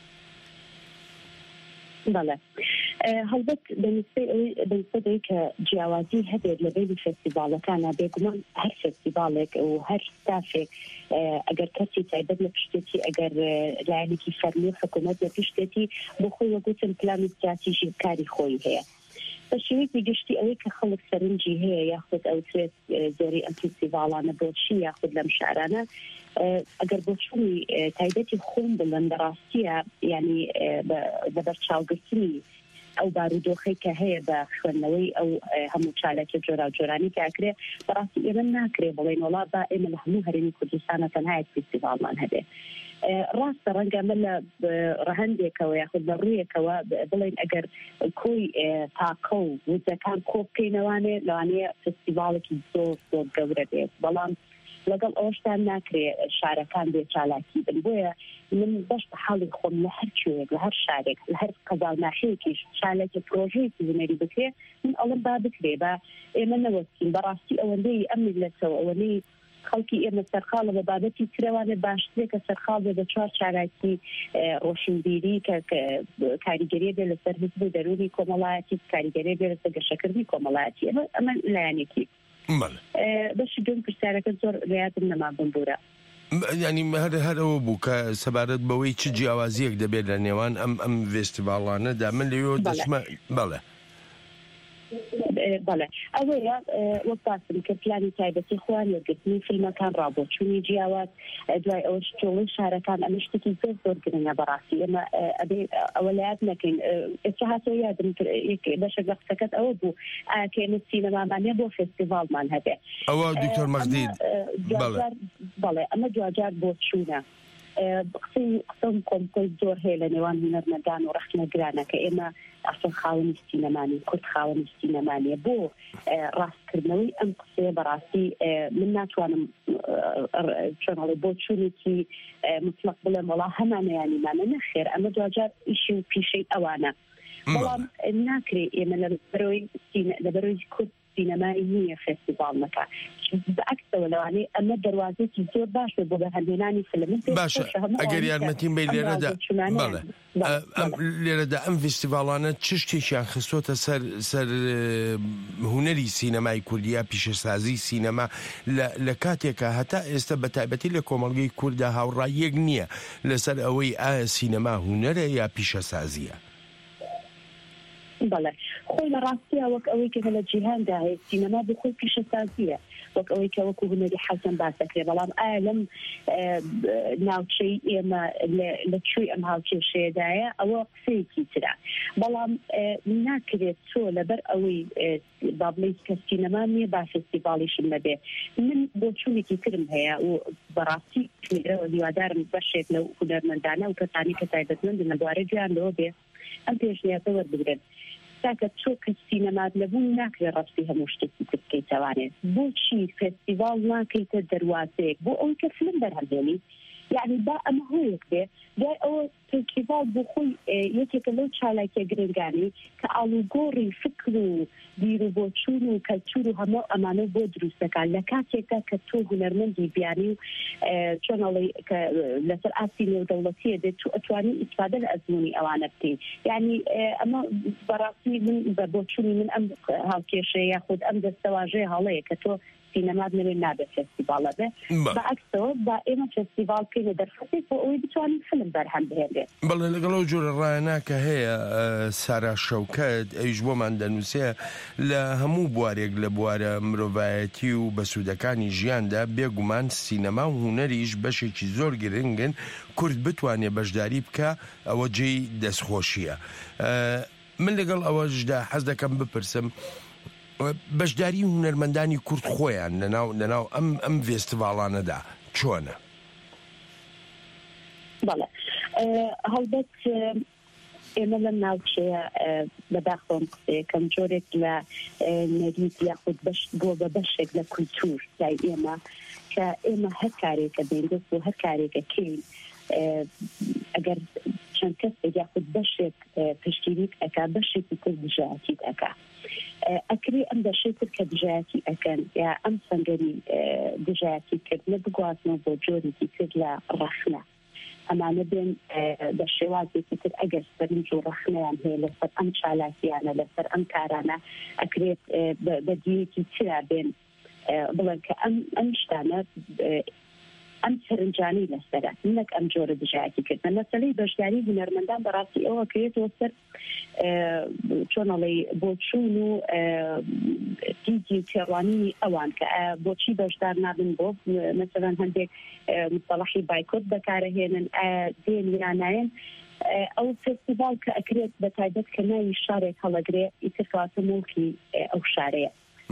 Speaker 6: بەڵێ هەڵبەت بەنسبەی کە جیاوازی هەبێت لە بینی فستیڤاڵەکانە بێگومان هەر فستیڤاڵێک و هەر ستافێک ئەگەر کەسی تایبەت لە پشتێتی ئەگەر لایەنێکی فەرمی حکوومەت لە پشتێتی بۆ خۆی وەگوتن پلانی استراتیژی کاری خۆی هەیە. بە شێوەیەکی گشتی ئەوەی کە خەڵک سەرنجی هەیە یاخود ئەوترێت زۆری ئەم فستیڤاڵانە بۆچی یاخود لەم شارانە ئەگەر بۆچوونی تایبەتی خۆم بڵێن بەڕاستیە ینی بەبەر چاوگرتنی ئەو بارودۆخەی کە هەیە بە خوێندنەوەی ئەو هەموو چالەکە جۆرا جۆرانی کاکرێ بەڕاستی ئێمە ناکرێ بڵێن وڵا با ئێمە لە هەموو هەرێمی کوردستانە تەنها فستیڤاڵمان هەبێ. ڕاستە ڕەنگە من لە ڕەهەندێکەوە یاخود لە ڕوویەکەوە بڵێن ئەگەر کۆی تاقە و وزەکان کۆ بکەینەوانێ لەوانەیە فستیڤاڵێکی زۆر زۆر گەورە بێت بەڵام لەگەڵ ئەوشتان ناکرێ شارەکان بێ چالاکی بن. بۆیە من بەش بە حاڵی خۆم لە هەر کوێک لە هەر شارێک لە هەر قەزاڵ ناحەیەکیش چالێکی پرۆژەیەکی ژمێری بکرێ من ئەڵم با بکرێ بە ئێمە نەوەستین بەڕاستی ئەوەندەی ئەم میلەتەوە ئەوەندەی خەڵکی ئێمە سەرخاڵە بە بابەتی ترەوانێ باشترێ کە سەرخاڵ بێ بە چوار چالاکی ڕۆشنبیری کە کاریگەریە بێ لەسەر حزب دەرونی کۆمەڵایەتی کاریگەریە بێ لەسەر گەشەکردنی کۆمەڵایەتی ئەمە لایەنێکی بەشی دوم پرسیارەکە زۆر ڕێیاتم نەما بمبورە.
Speaker 24: ینی هەرەوە بوو کە سەبارەت بەوەی چ جیاوازیەک دەبێت لە نێوان ئەم فستیڤاڵانەدا من لەوێ دەچمە بەڵێ
Speaker 6: بەڵێ ئەوەیە وەک باسم کە پلانی تایبەتی خوان وەرگرتنی فیلمەکان ڕابۆچوونی جیاواز دوای ئەوە تۆڵی شارەکان ئەمە شتێکی زۆر زۆر گرنگە بەڕاستی ئێمە ئەوە لە یاد نەکەین ئێستا هاتەوە یادم بەشێک لە قسەکەت ئەوە بوو ئاکە ئێمە سینەمامانێ بۆ فستیڤاڵمان هەبێ
Speaker 24: ئەوە دکتۆر مەغدید
Speaker 6: بەڵێ ئەمە دوجار بۆ چوونە قسەم کۆمپۆی زۆر هەیە لە نێوان هونەرمەندان و ڕەخنەگرانە کە ئێمە ئەسڵ خاوەنی سینەمانی کورد خاوەنی سینەمانیە بۆ ڕاستکردنەوەی ئەم قسەیە بەڕاستی من ناتوانم چۆنڵێ بۆ چوونێکی مطلق بڵێم وەڵا هەمانەیانیمانە نەخێر ئەمە دوجار ئیشی و پیشەی ئەوانە بەڵام ناکرێ ئێمە لەبەرەوەی کورد سینەمای نییە فێستیڤالەکە بەعکسەوە لەوانەیە ئەمە دەواازێکی زۆر باشە بۆ بەهەندێنانی فیلم
Speaker 24: باشە ئەگەر یارمەتیم بێ لێرەدا ئەم فستیڤالانە چ شتێکیان خستۆتە سەر هونەری سینەمای کوردیا پیشەسازی سینەما لە کاتێکە هەتا ئێستا بە تایبەتی لە کۆمەڵگەی کووردا هاوڕایەک نییە لەسەر ئەوەی ئایا سینەما هونەرە یا پیشەسازیە
Speaker 6: بەڵێ خۆی لە ڕاستیە وەک ئەوەی کە لە جیهاندا هەیە سینەما بۆ خۆی پیشەسازیە وەک ئەوەی کە وەکو هونەری حەسەن باسەکرێ بەڵام ئایا لەم ناوچەی ئێمە لەکوێی ئەم هاوکێشەیەدایە ئەوە قسەیەکی ترە بەڵام ناکرێت چۆ لەبەر ئەوەی با بڵێیت کە سینەما نییە با فێستیڤاڵیشم نەبێ من بۆ چوونێکی ترم هەیە و بەڕاستی هیوادارم بەشێک لەو هونەرمەندانە و کەسانی کە تایبەتمەندن لە بوارەی گویانەوە بێ ئەم پێشنیاتە وەربگرن تاکە چۆ کە سینەمات لەبوون ناکرێت ڕاستی هەموو شتێکی تر بکەیتەوانێت بۆچی فێستیڤاڵ ناکەیتە دەروازەیەک بۆ ئەوەی کە فیلم بەرهەمهێنی یعنی با ئەمە هۆیەک بێ دوای ئەوە فێستیڤاڵ بۆ خۆی یەکێکە لەو چالاکیە گرنگانی کە ئاڵوگۆڕی فکر و بیر و بۆچوون و کەلتور و هەموو ئەمانە بۆ دروستەکان لە کاتێکدا کە تۆ هونەرمەندی بیانی و چۆنەڵی کە لەسەر ئاسی نێودەوڵەتیە دێت تو ئەتوانی ئیسفادە لە ئەزموونی ئەوانە بکەین یعنی ئەمە بەڕاستی من بە بۆچوونی من ئەم هاوکێشەیە یاخود ئەم دەستەواژەیە هەڵەیە کە تۆ سینەمات نەبێت نابێت فێستیڤاڵە بێ بەعکسەوە با ئێمە فێستیڤاڵ بکەین لە دەرفەتێک بۆ ئەوەی بتوانین فیلم بەرهەمبهێنرێت
Speaker 24: بەڵێ لەگەڵ ئەو جۆرە ڕایەنە کە هەیە سارا شەوکەت ئەویش بۆمان دەنووسێ لە هەموو بوارێک لە بوارە مرۆڤایەتی و بەسوودەکانی ژیاندا بێگومان سینەما و هونەریش بەشێکی زۆر گرنگن کورد بتوانێت بەشداری بکە ئەوە جێی دەستخۆشیە من لەگەڵ ئەوەشدا حەز دەکەم بپرسم بەشداری هونەرمەندانی کورد خۆیان لەناو ئەم فێستیڤاڵانەدا چۆنە؟
Speaker 6: بەڵێ هەڵبەت ئێمە لەم ناوچەیە بەداخۆم قسەیەکەم جۆرێک لە نەریت یاخود بۆ بە بەشێک لە کولتور لای ئێمە کە ئێمە هەر کارێکە بێندەست و هەر کارێکە کەین ئەگەر چەند کەسێک یاخود بەشێک پشتگیریت ئەکا بەشێکی تر دژایەتیت ئەکا ئەکرێ ئەم بەشەی تر کە دژایەتی ئەکەن یا ئەم سەنگەری دژایەتی کردنە بگوازنەوە بۆ جۆرێکی تر لە ڕەخنە ئەمانە بێن بە شێوازێکی تر ئەگەر سەرنج و ڕەخنەیان هەیە لەسەر ئەم چالاکیانە لەسەر ئەم کارانە ئەکرێت بە دیەکی ترا بێن بڵێن کە ئەم شتانە ئەم سەرنجانی لەسەرە نەک ئەم جۆرە دژایەتی کردن مەسەلەی بەشداری هونەرمەندان بەڕاستی ئەوە کەوێتەوە سەر چۆنەڵی بۆچوون و دیجی تێڕوانی ئەوان کە بۆچی بەشدار نابن بۆ مەسەلەن هەندێک مستەڵەحی بایکۆت بەکارەهێنن دێن یان نایەن ئەو فێستیڤاڵ کە ئەکرێت بە تایبەت کە ناوی شارێک هەڵەگرێ ئیتر کەواتە مڵکی ئەو شارەیە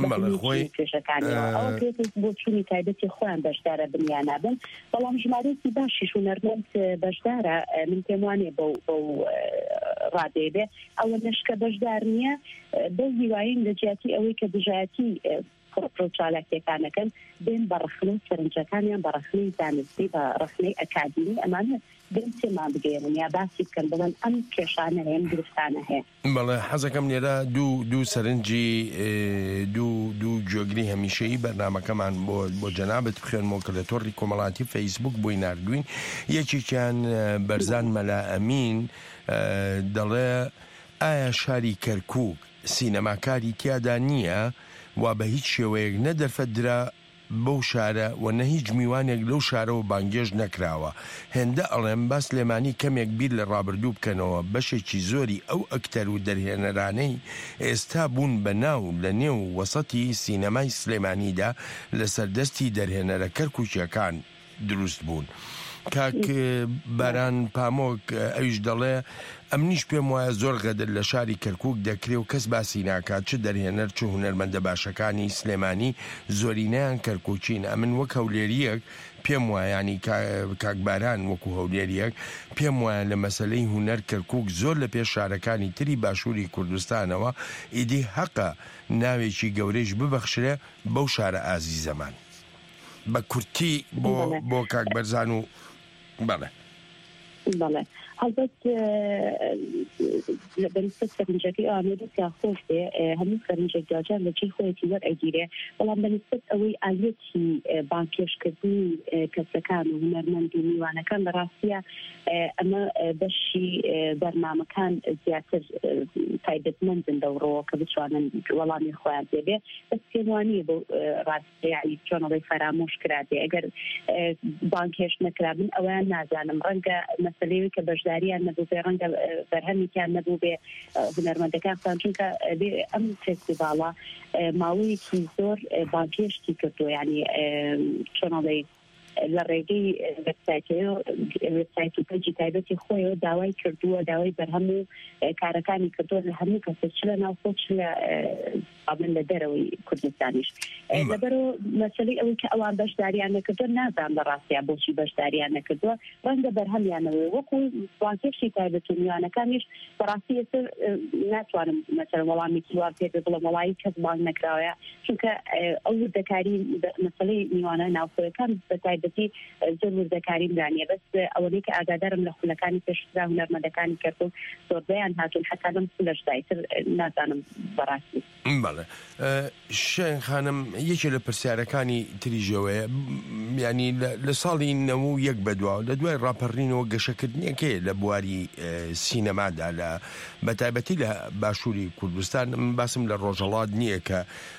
Speaker 6: بۆ چوونی تایبەتی خۆیان بەشدارە بنیانە بن بەڵام ژمارەیەکی باشیش هونەرمەند بەشدارە من پێم وانێ بەو ڕادێ بێ ئەوە نەشکە بەشدار نییە بە هیواین لە جیاتی ئەوەی کە دژایەتی چالاکیەکانەکەن بێن بە ڕخنەی سەرنجەکانیان بە ڕخنەی زانستی بە ڕخنەی ئەکادمی ئەمانە بن تێمان بگەێنن یا باسی بکەن بڵێن ئەم کێشانە هەیە ئەم گرفتانە هەیە
Speaker 24: بەڵێ حەزەکەم لێرە دوو سەرنجی دوو جۆگری هەمیشەیی بەرنامەکەمان بۆ جەنابەت بخوێنمەوە کە لە تۆڕی کۆمەڵاتی فەیسبوک بۆی ناردوین یەکێکیان بەرزان مەلا ئەمین دەڵێ ئایا شاری کەرکووک سینەماکاری تیادا نییە وا بە هیچ شێوەیەک نەدەرفەترا بەو شارە و نە هیچ میوانێک لەو شارەوە بانگێژ نەکراوە هێندە ئەڵێم باس لێمانی کەمێک بیر لە ڕابردوو بکەنەوە بەشێکی زۆری ئەو ئەکتەر و دەرهێنەرانەی ئێستا بوون بە ناو لە نێو وەسەتی سینەمای سلێمانیدا لە سەردەستی دەرهێنەرە کەرکووکیەکان دروست بوون کاک باران پامۆک ئەویش دەڵێ ئەمنیش پێم وایە زۆر غەدر لە شاری کەرکووک دەکرێ و کەس باسی ناکات چ دەرهێنەر چ هونەرمەندە باشەکانی سلێمانی زۆرینەیان کەرکووکین ئەمن وەک هەولێریەک پێم وایانی کاکباران وەکو هەولێریەک پێم وایە لە مەسەلەی هونەر کەرکووک زۆر لە پێش شارەکانی تری باشووری کوردستانەوە ئیدی حەقە ناوێکی گەورەیش ببەخشرێ بەو شارە ئازیزەمان بە کورتی بۆ کاکبەرزان و بەڵێ
Speaker 6: بەڵێ هەڵبەت بەنسبەت سەرنجەکەی ئامێریکا خۆش بێ هەموو سەرنجێک جاجار لە جێی خۆیەتی وەرئەگیرێ بەڵام بەنسبەت ئەوەی ئاەتی بانکێشکردنی کەسەکان و هونەرمەند و میوانەکان لە ڕاستیە ئەمە بەشی بەرنامەکان زیاتر تایبەتمەندن دەوڕەوە کە بتوانن وەڵامی خۆیان دێبێ بەس پێم وانییە بۆ ڕاستیایی چۆنەڵی فەرامۆش کرابێ ئەگەر بانکێش نەکرابن ئەویان نازانم ڕەنگە مەسلەیەوی کە بەشداریان نەبوو بێ ڕەنگە بەرهەمیان نەبوو بێ هونەرمەندەکان خۆیان چونکە ئەم فێستیڤاڵە ماوەیەکی زۆر بانکێشتی کردو یعنی چۆنەڵی لە ڕێگەی وێبسایت و پەیجی تایبەتی خۆیەوە داوای کردووە داوای بەرهەموو کارەکانی کردووە لە هەموو کەسە چ لە ناوخۆ چ لە دەرەوەی کوردستانیش لەبەرەوە مەسەلەی ئەوەی کە ئەوان بەشداریان نەکردووە نازان لە ڕاستیا بۆچی بەشداریان نەکردووە ڕەنگە بەرهەمیانەوەی وەکو بانکێشی تایبەت و میوانەکانیش بەڕاستی ئێستا ناتوانم مەسەلەن وەڵامێکی وا پێ بڵێم وەڵامی کەس بانک نەکراوەیە چونکە ئەو وردەکاری مەسەلەی میوانە ناوخۆیەکان بەتایبەتی زۆر وردەکاری دانیە بەس ئەوەی کە ئاگادارم لە خولەکانی پێشترا هونەرمەندەکانی کرد و زۆربەیان هاتوون حتا لەم خولەشدایتر نازانم بەڕاستی.
Speaker 24: بەڵێ شێن خانم یەکێ لە پرسیارەکانی تریژەوەیە ینی لە ساڵی 91 بەدواوە لە دوای ڕاپەڕینەوە گەشەکردنیەکەی لە بواری سینەمادا لە بەتایبەتی لە باشووری کوردستان باسم لە ڕۆژهەڵات نییە کە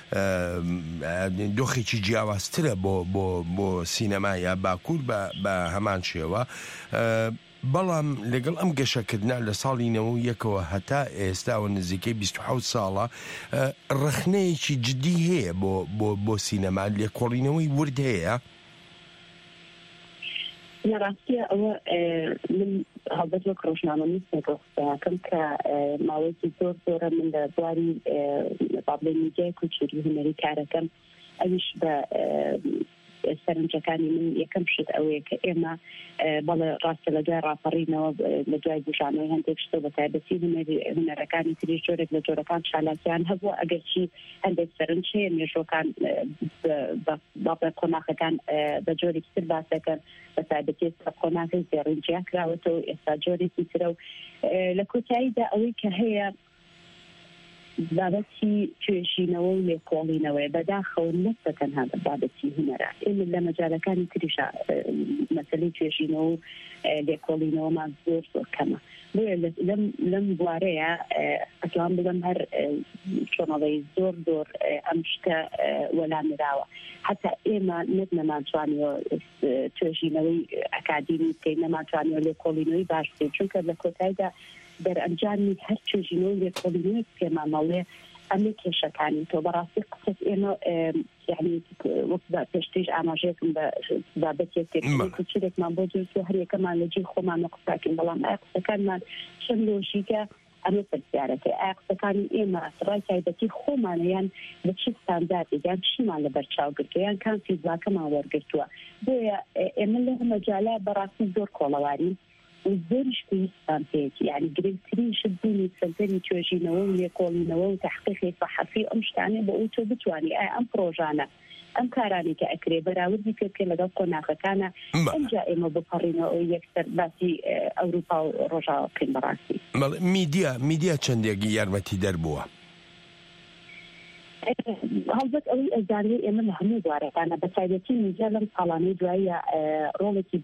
Speaker 24: دۆخێکی جیاوازترە بۆ سینەما یا باکوور بە هەمان شێوە بەڵام لەگەڵ ئەم گەشەکردنا لە ساڵی 91ەوە هەتا ئێستاوە نزیکەی 27 ساڵە ڕخنەیەکی جدی هەیە بۆ سینەما لێکۆڵینەوەی ورد هەیە.
Speaker 6: لە ڕاستیە ئەوە من هەڵبەت وەک ڕۆژنامەنووسێک قسەکەم کە ماوەیەکی زۆرە من لە بواری بابلێ میدیای کولتوری هونەری کارەکەم ئەویش بە سەرنجەکانی من یەکەم شت ئەوەیە کە ئێمە بەڵێ ڕاستە لە دوای ڕاپەڕینەوە لە دوای بژانەوەی هەندێک شتە بەتایبەتی هونەرەکانی تری جۆرێک لە جۆرەکان شالاکیان هەبووە ئەگەرچی هەندێک سەرنج هەیە مێژۆکان باڵێ قۆناغەکان بە جۆرێکی تر باسەکەن بەتایبەتی قۆناغی زێڕینجیان کراوەتەوە ئێستا جۆرێکی ترە و لە کۆتاییدا ئەوەی کە هەیە بابەتی توێژینەوە و لێکۆڵینەوەی بەداخەوە نەک تەنها بابەتی هونەرە ئێمە لە مەجالەکانی تریشا مەسەلەی توێژینەوە و لێکۆڵینەوەمان زۆر کەمە بۆیە لەم بوارەیە ئەتوان بڵێم هەر چۆنەڵی زۆر ئەم شتە وەلامراوە حتا ئێمە نەک نەمانتوانیەوە توێژینەوەی ئەکادیمی بکەین نەمانتوانیەوە لێکۆڵینەوەی باش بکەین چونکە لە کۆتاییدا دەرئەنجامی هەر توێژینەوەی لێکۆڵینەوەی پێمان ماڵێ ئەمە کێشەکانی تۆ بەڕاستی قسەت ئێمە یعنی وەک پێشتریش ئاماژەیەکم بە بابەتێک کوچێکمان بۆ جوستو هەر یەکەمان لە جێی خۆمانە قساکەین بەڵام ئایا قسەکانمان چەند لۆژیکە ئەمە پرسیارەکە ئایا قسەکانی ئێمە ڕای تایبەتی خۆمانەیان بە چ ستانداردێکیان چیمان لە بەرچاوگرتووە یان کام فیزلاکەمان وەرگرتووە بۆیە ئێمە لە مەجالە بەڕاستی زۆر کۆڵەوارین زۆریش پێویستان پێێتی یعنی گرنگترین شت بوونی سەرگەری توێژینەوە و لێکۆڵینەوە و تەحقیقی صحەفی ئەم شتانێ بە ئەو تۆ بتوانی ئایا ئەم پرۆژانە ئەم کارانی کە ئەکرێ بەراوردی پێ لەگەڵ قۆناغەکانە ئەمجا ئێمە بپەڕینەوە یەکسەر باسی ئەوروپا و ڕۆژاوە بکەین بەڕاستی.
Speaker 24: میدیا چەندێکی یارمەتی دەربووە
Speaker 6: هەڵبەت ئەوەی ئەزانێ ئێمە لە هەموو بوارەکانە بەتایبەتی میدیا لەم ساڵانەی دوایە ڕۆڵێکی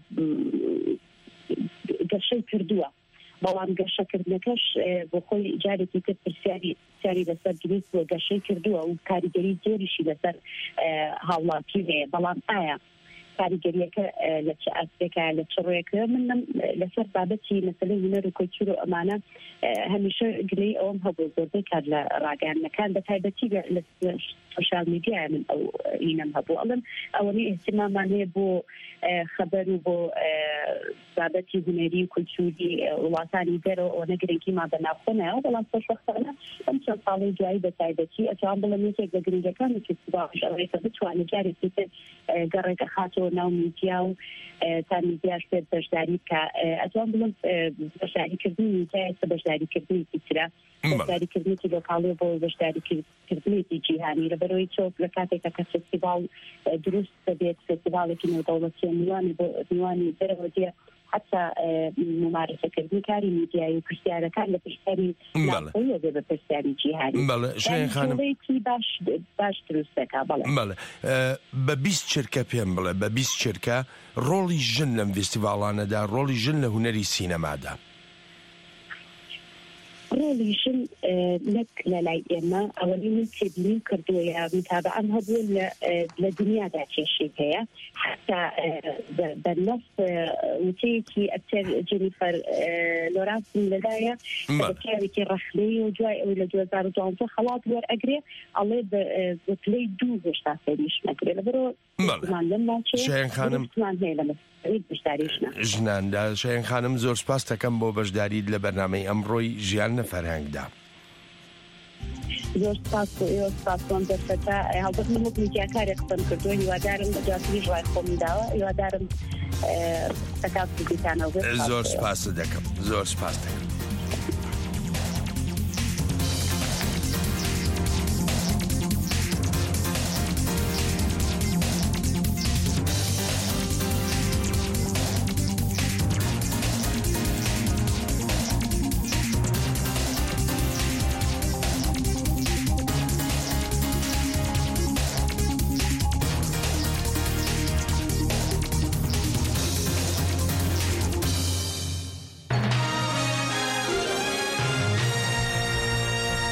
Speaker 6: گەشەی کردووە بەڵام گەشەکردنەکەش بۆ خۆی جارێکی تر پرسیاری لەسەر گریست و گەشەی کردووە و کاریگەری زۆریشی لەسەر هاوڵاتی هەیە بەڵام ئایا کاریگەریەکە لە چه ئەسپێکە لە چ ڕێکە من لەسەر بابەتی مەسەلەی هونەر و کۆلتور و ئەمانە هەمیشە گرەی ئەوم هەبوو زۆربەی کار لە ڕاگەیاندنەکان بەتایبەتی لە سوشال میدیای من ئەو ئینەم هەبوو ئەڵم ئەوەی ئێستیمامان هەیە بۆ خەبەر و بۆ بابەتی هونەری و کولتوری وڵاتانی دەرەوە ئەو نەگرنگیمان بەناوخۆنەوە بەڵام خۆشبەختانە ئەم چەند ساڵی دوایی بەتایبەتی ئەتوان بڵێم یەکێک لە گرنگەکانی فستیڤاڵ کە بتوانێت جارێکی تر گەڕێکە خاتەوە ناو میدیا و تا میدیاش پێ بەشداری بکە ئەتوان بڵێم بەشداریکردنی میدیا ئێستا بەشداریکردنێکی ترە بەشداریکردنێکی لۆکاڵی بۆ بەشداریکردنێکی جیهانی لەبەرەوەی چۆک لە کاتێکە کە فستیڤاڵ دروست دەبێت فستیڤاڵێکی نێودەوڵەتی میوانی دەرەوە دێ حتى ممارسەکردنی کاری میدیایی و پرسیارەکان لە پرسیاری ناوخۆیە بێ بە پرسیاری جیهانی باش دروست دەکا.
Speaker 24: بەڵێ بە 20 چرکە پێم بڵێ بە 20 چرکە ڕۆڵی ژن لەم فستیڤاڵانەدا ڕۆڵی ژن لە هونەری سینەمادا.
Speaker 6: ڕۆڵی ژن نەک لە لای ئێمە ئەوەی من تێبینیم کردووە متابعەم هەبوو لە دنیادا کێشێک هەیە حتا بەنەس وتەیەکی ئەکتەر جێنیفەر لۆرانس لەدایە پیاوێکی ڕەخلەی و دوای ئەو لە 2012 خەڵات وەرئەگرێ ئەڵێ بە پلەی 2 هێشتا سەریش نەکرێت لەبەرەوە زمان لەم ناچێت
Speaker 24: ژناندا. شایەن خانم زۆر سپاس دەکەم بۆ بەشداریت لە بەرنامەی ئەمڕۆی ژیان لە فەرهەنگدا.
Speaker 6: زۆر سپاس و ئێوە سپاسۆم دەرفەتە هەڵبەتم وەک میدیاکارێک قسەم کردووە هیوادارم جاسووری ڕای خۆمی داوە هیوادارم قسەکات بگیتانەوە.
Speaker 24: زۆر سپاس دەکەم زۆر سپاس دەکەم.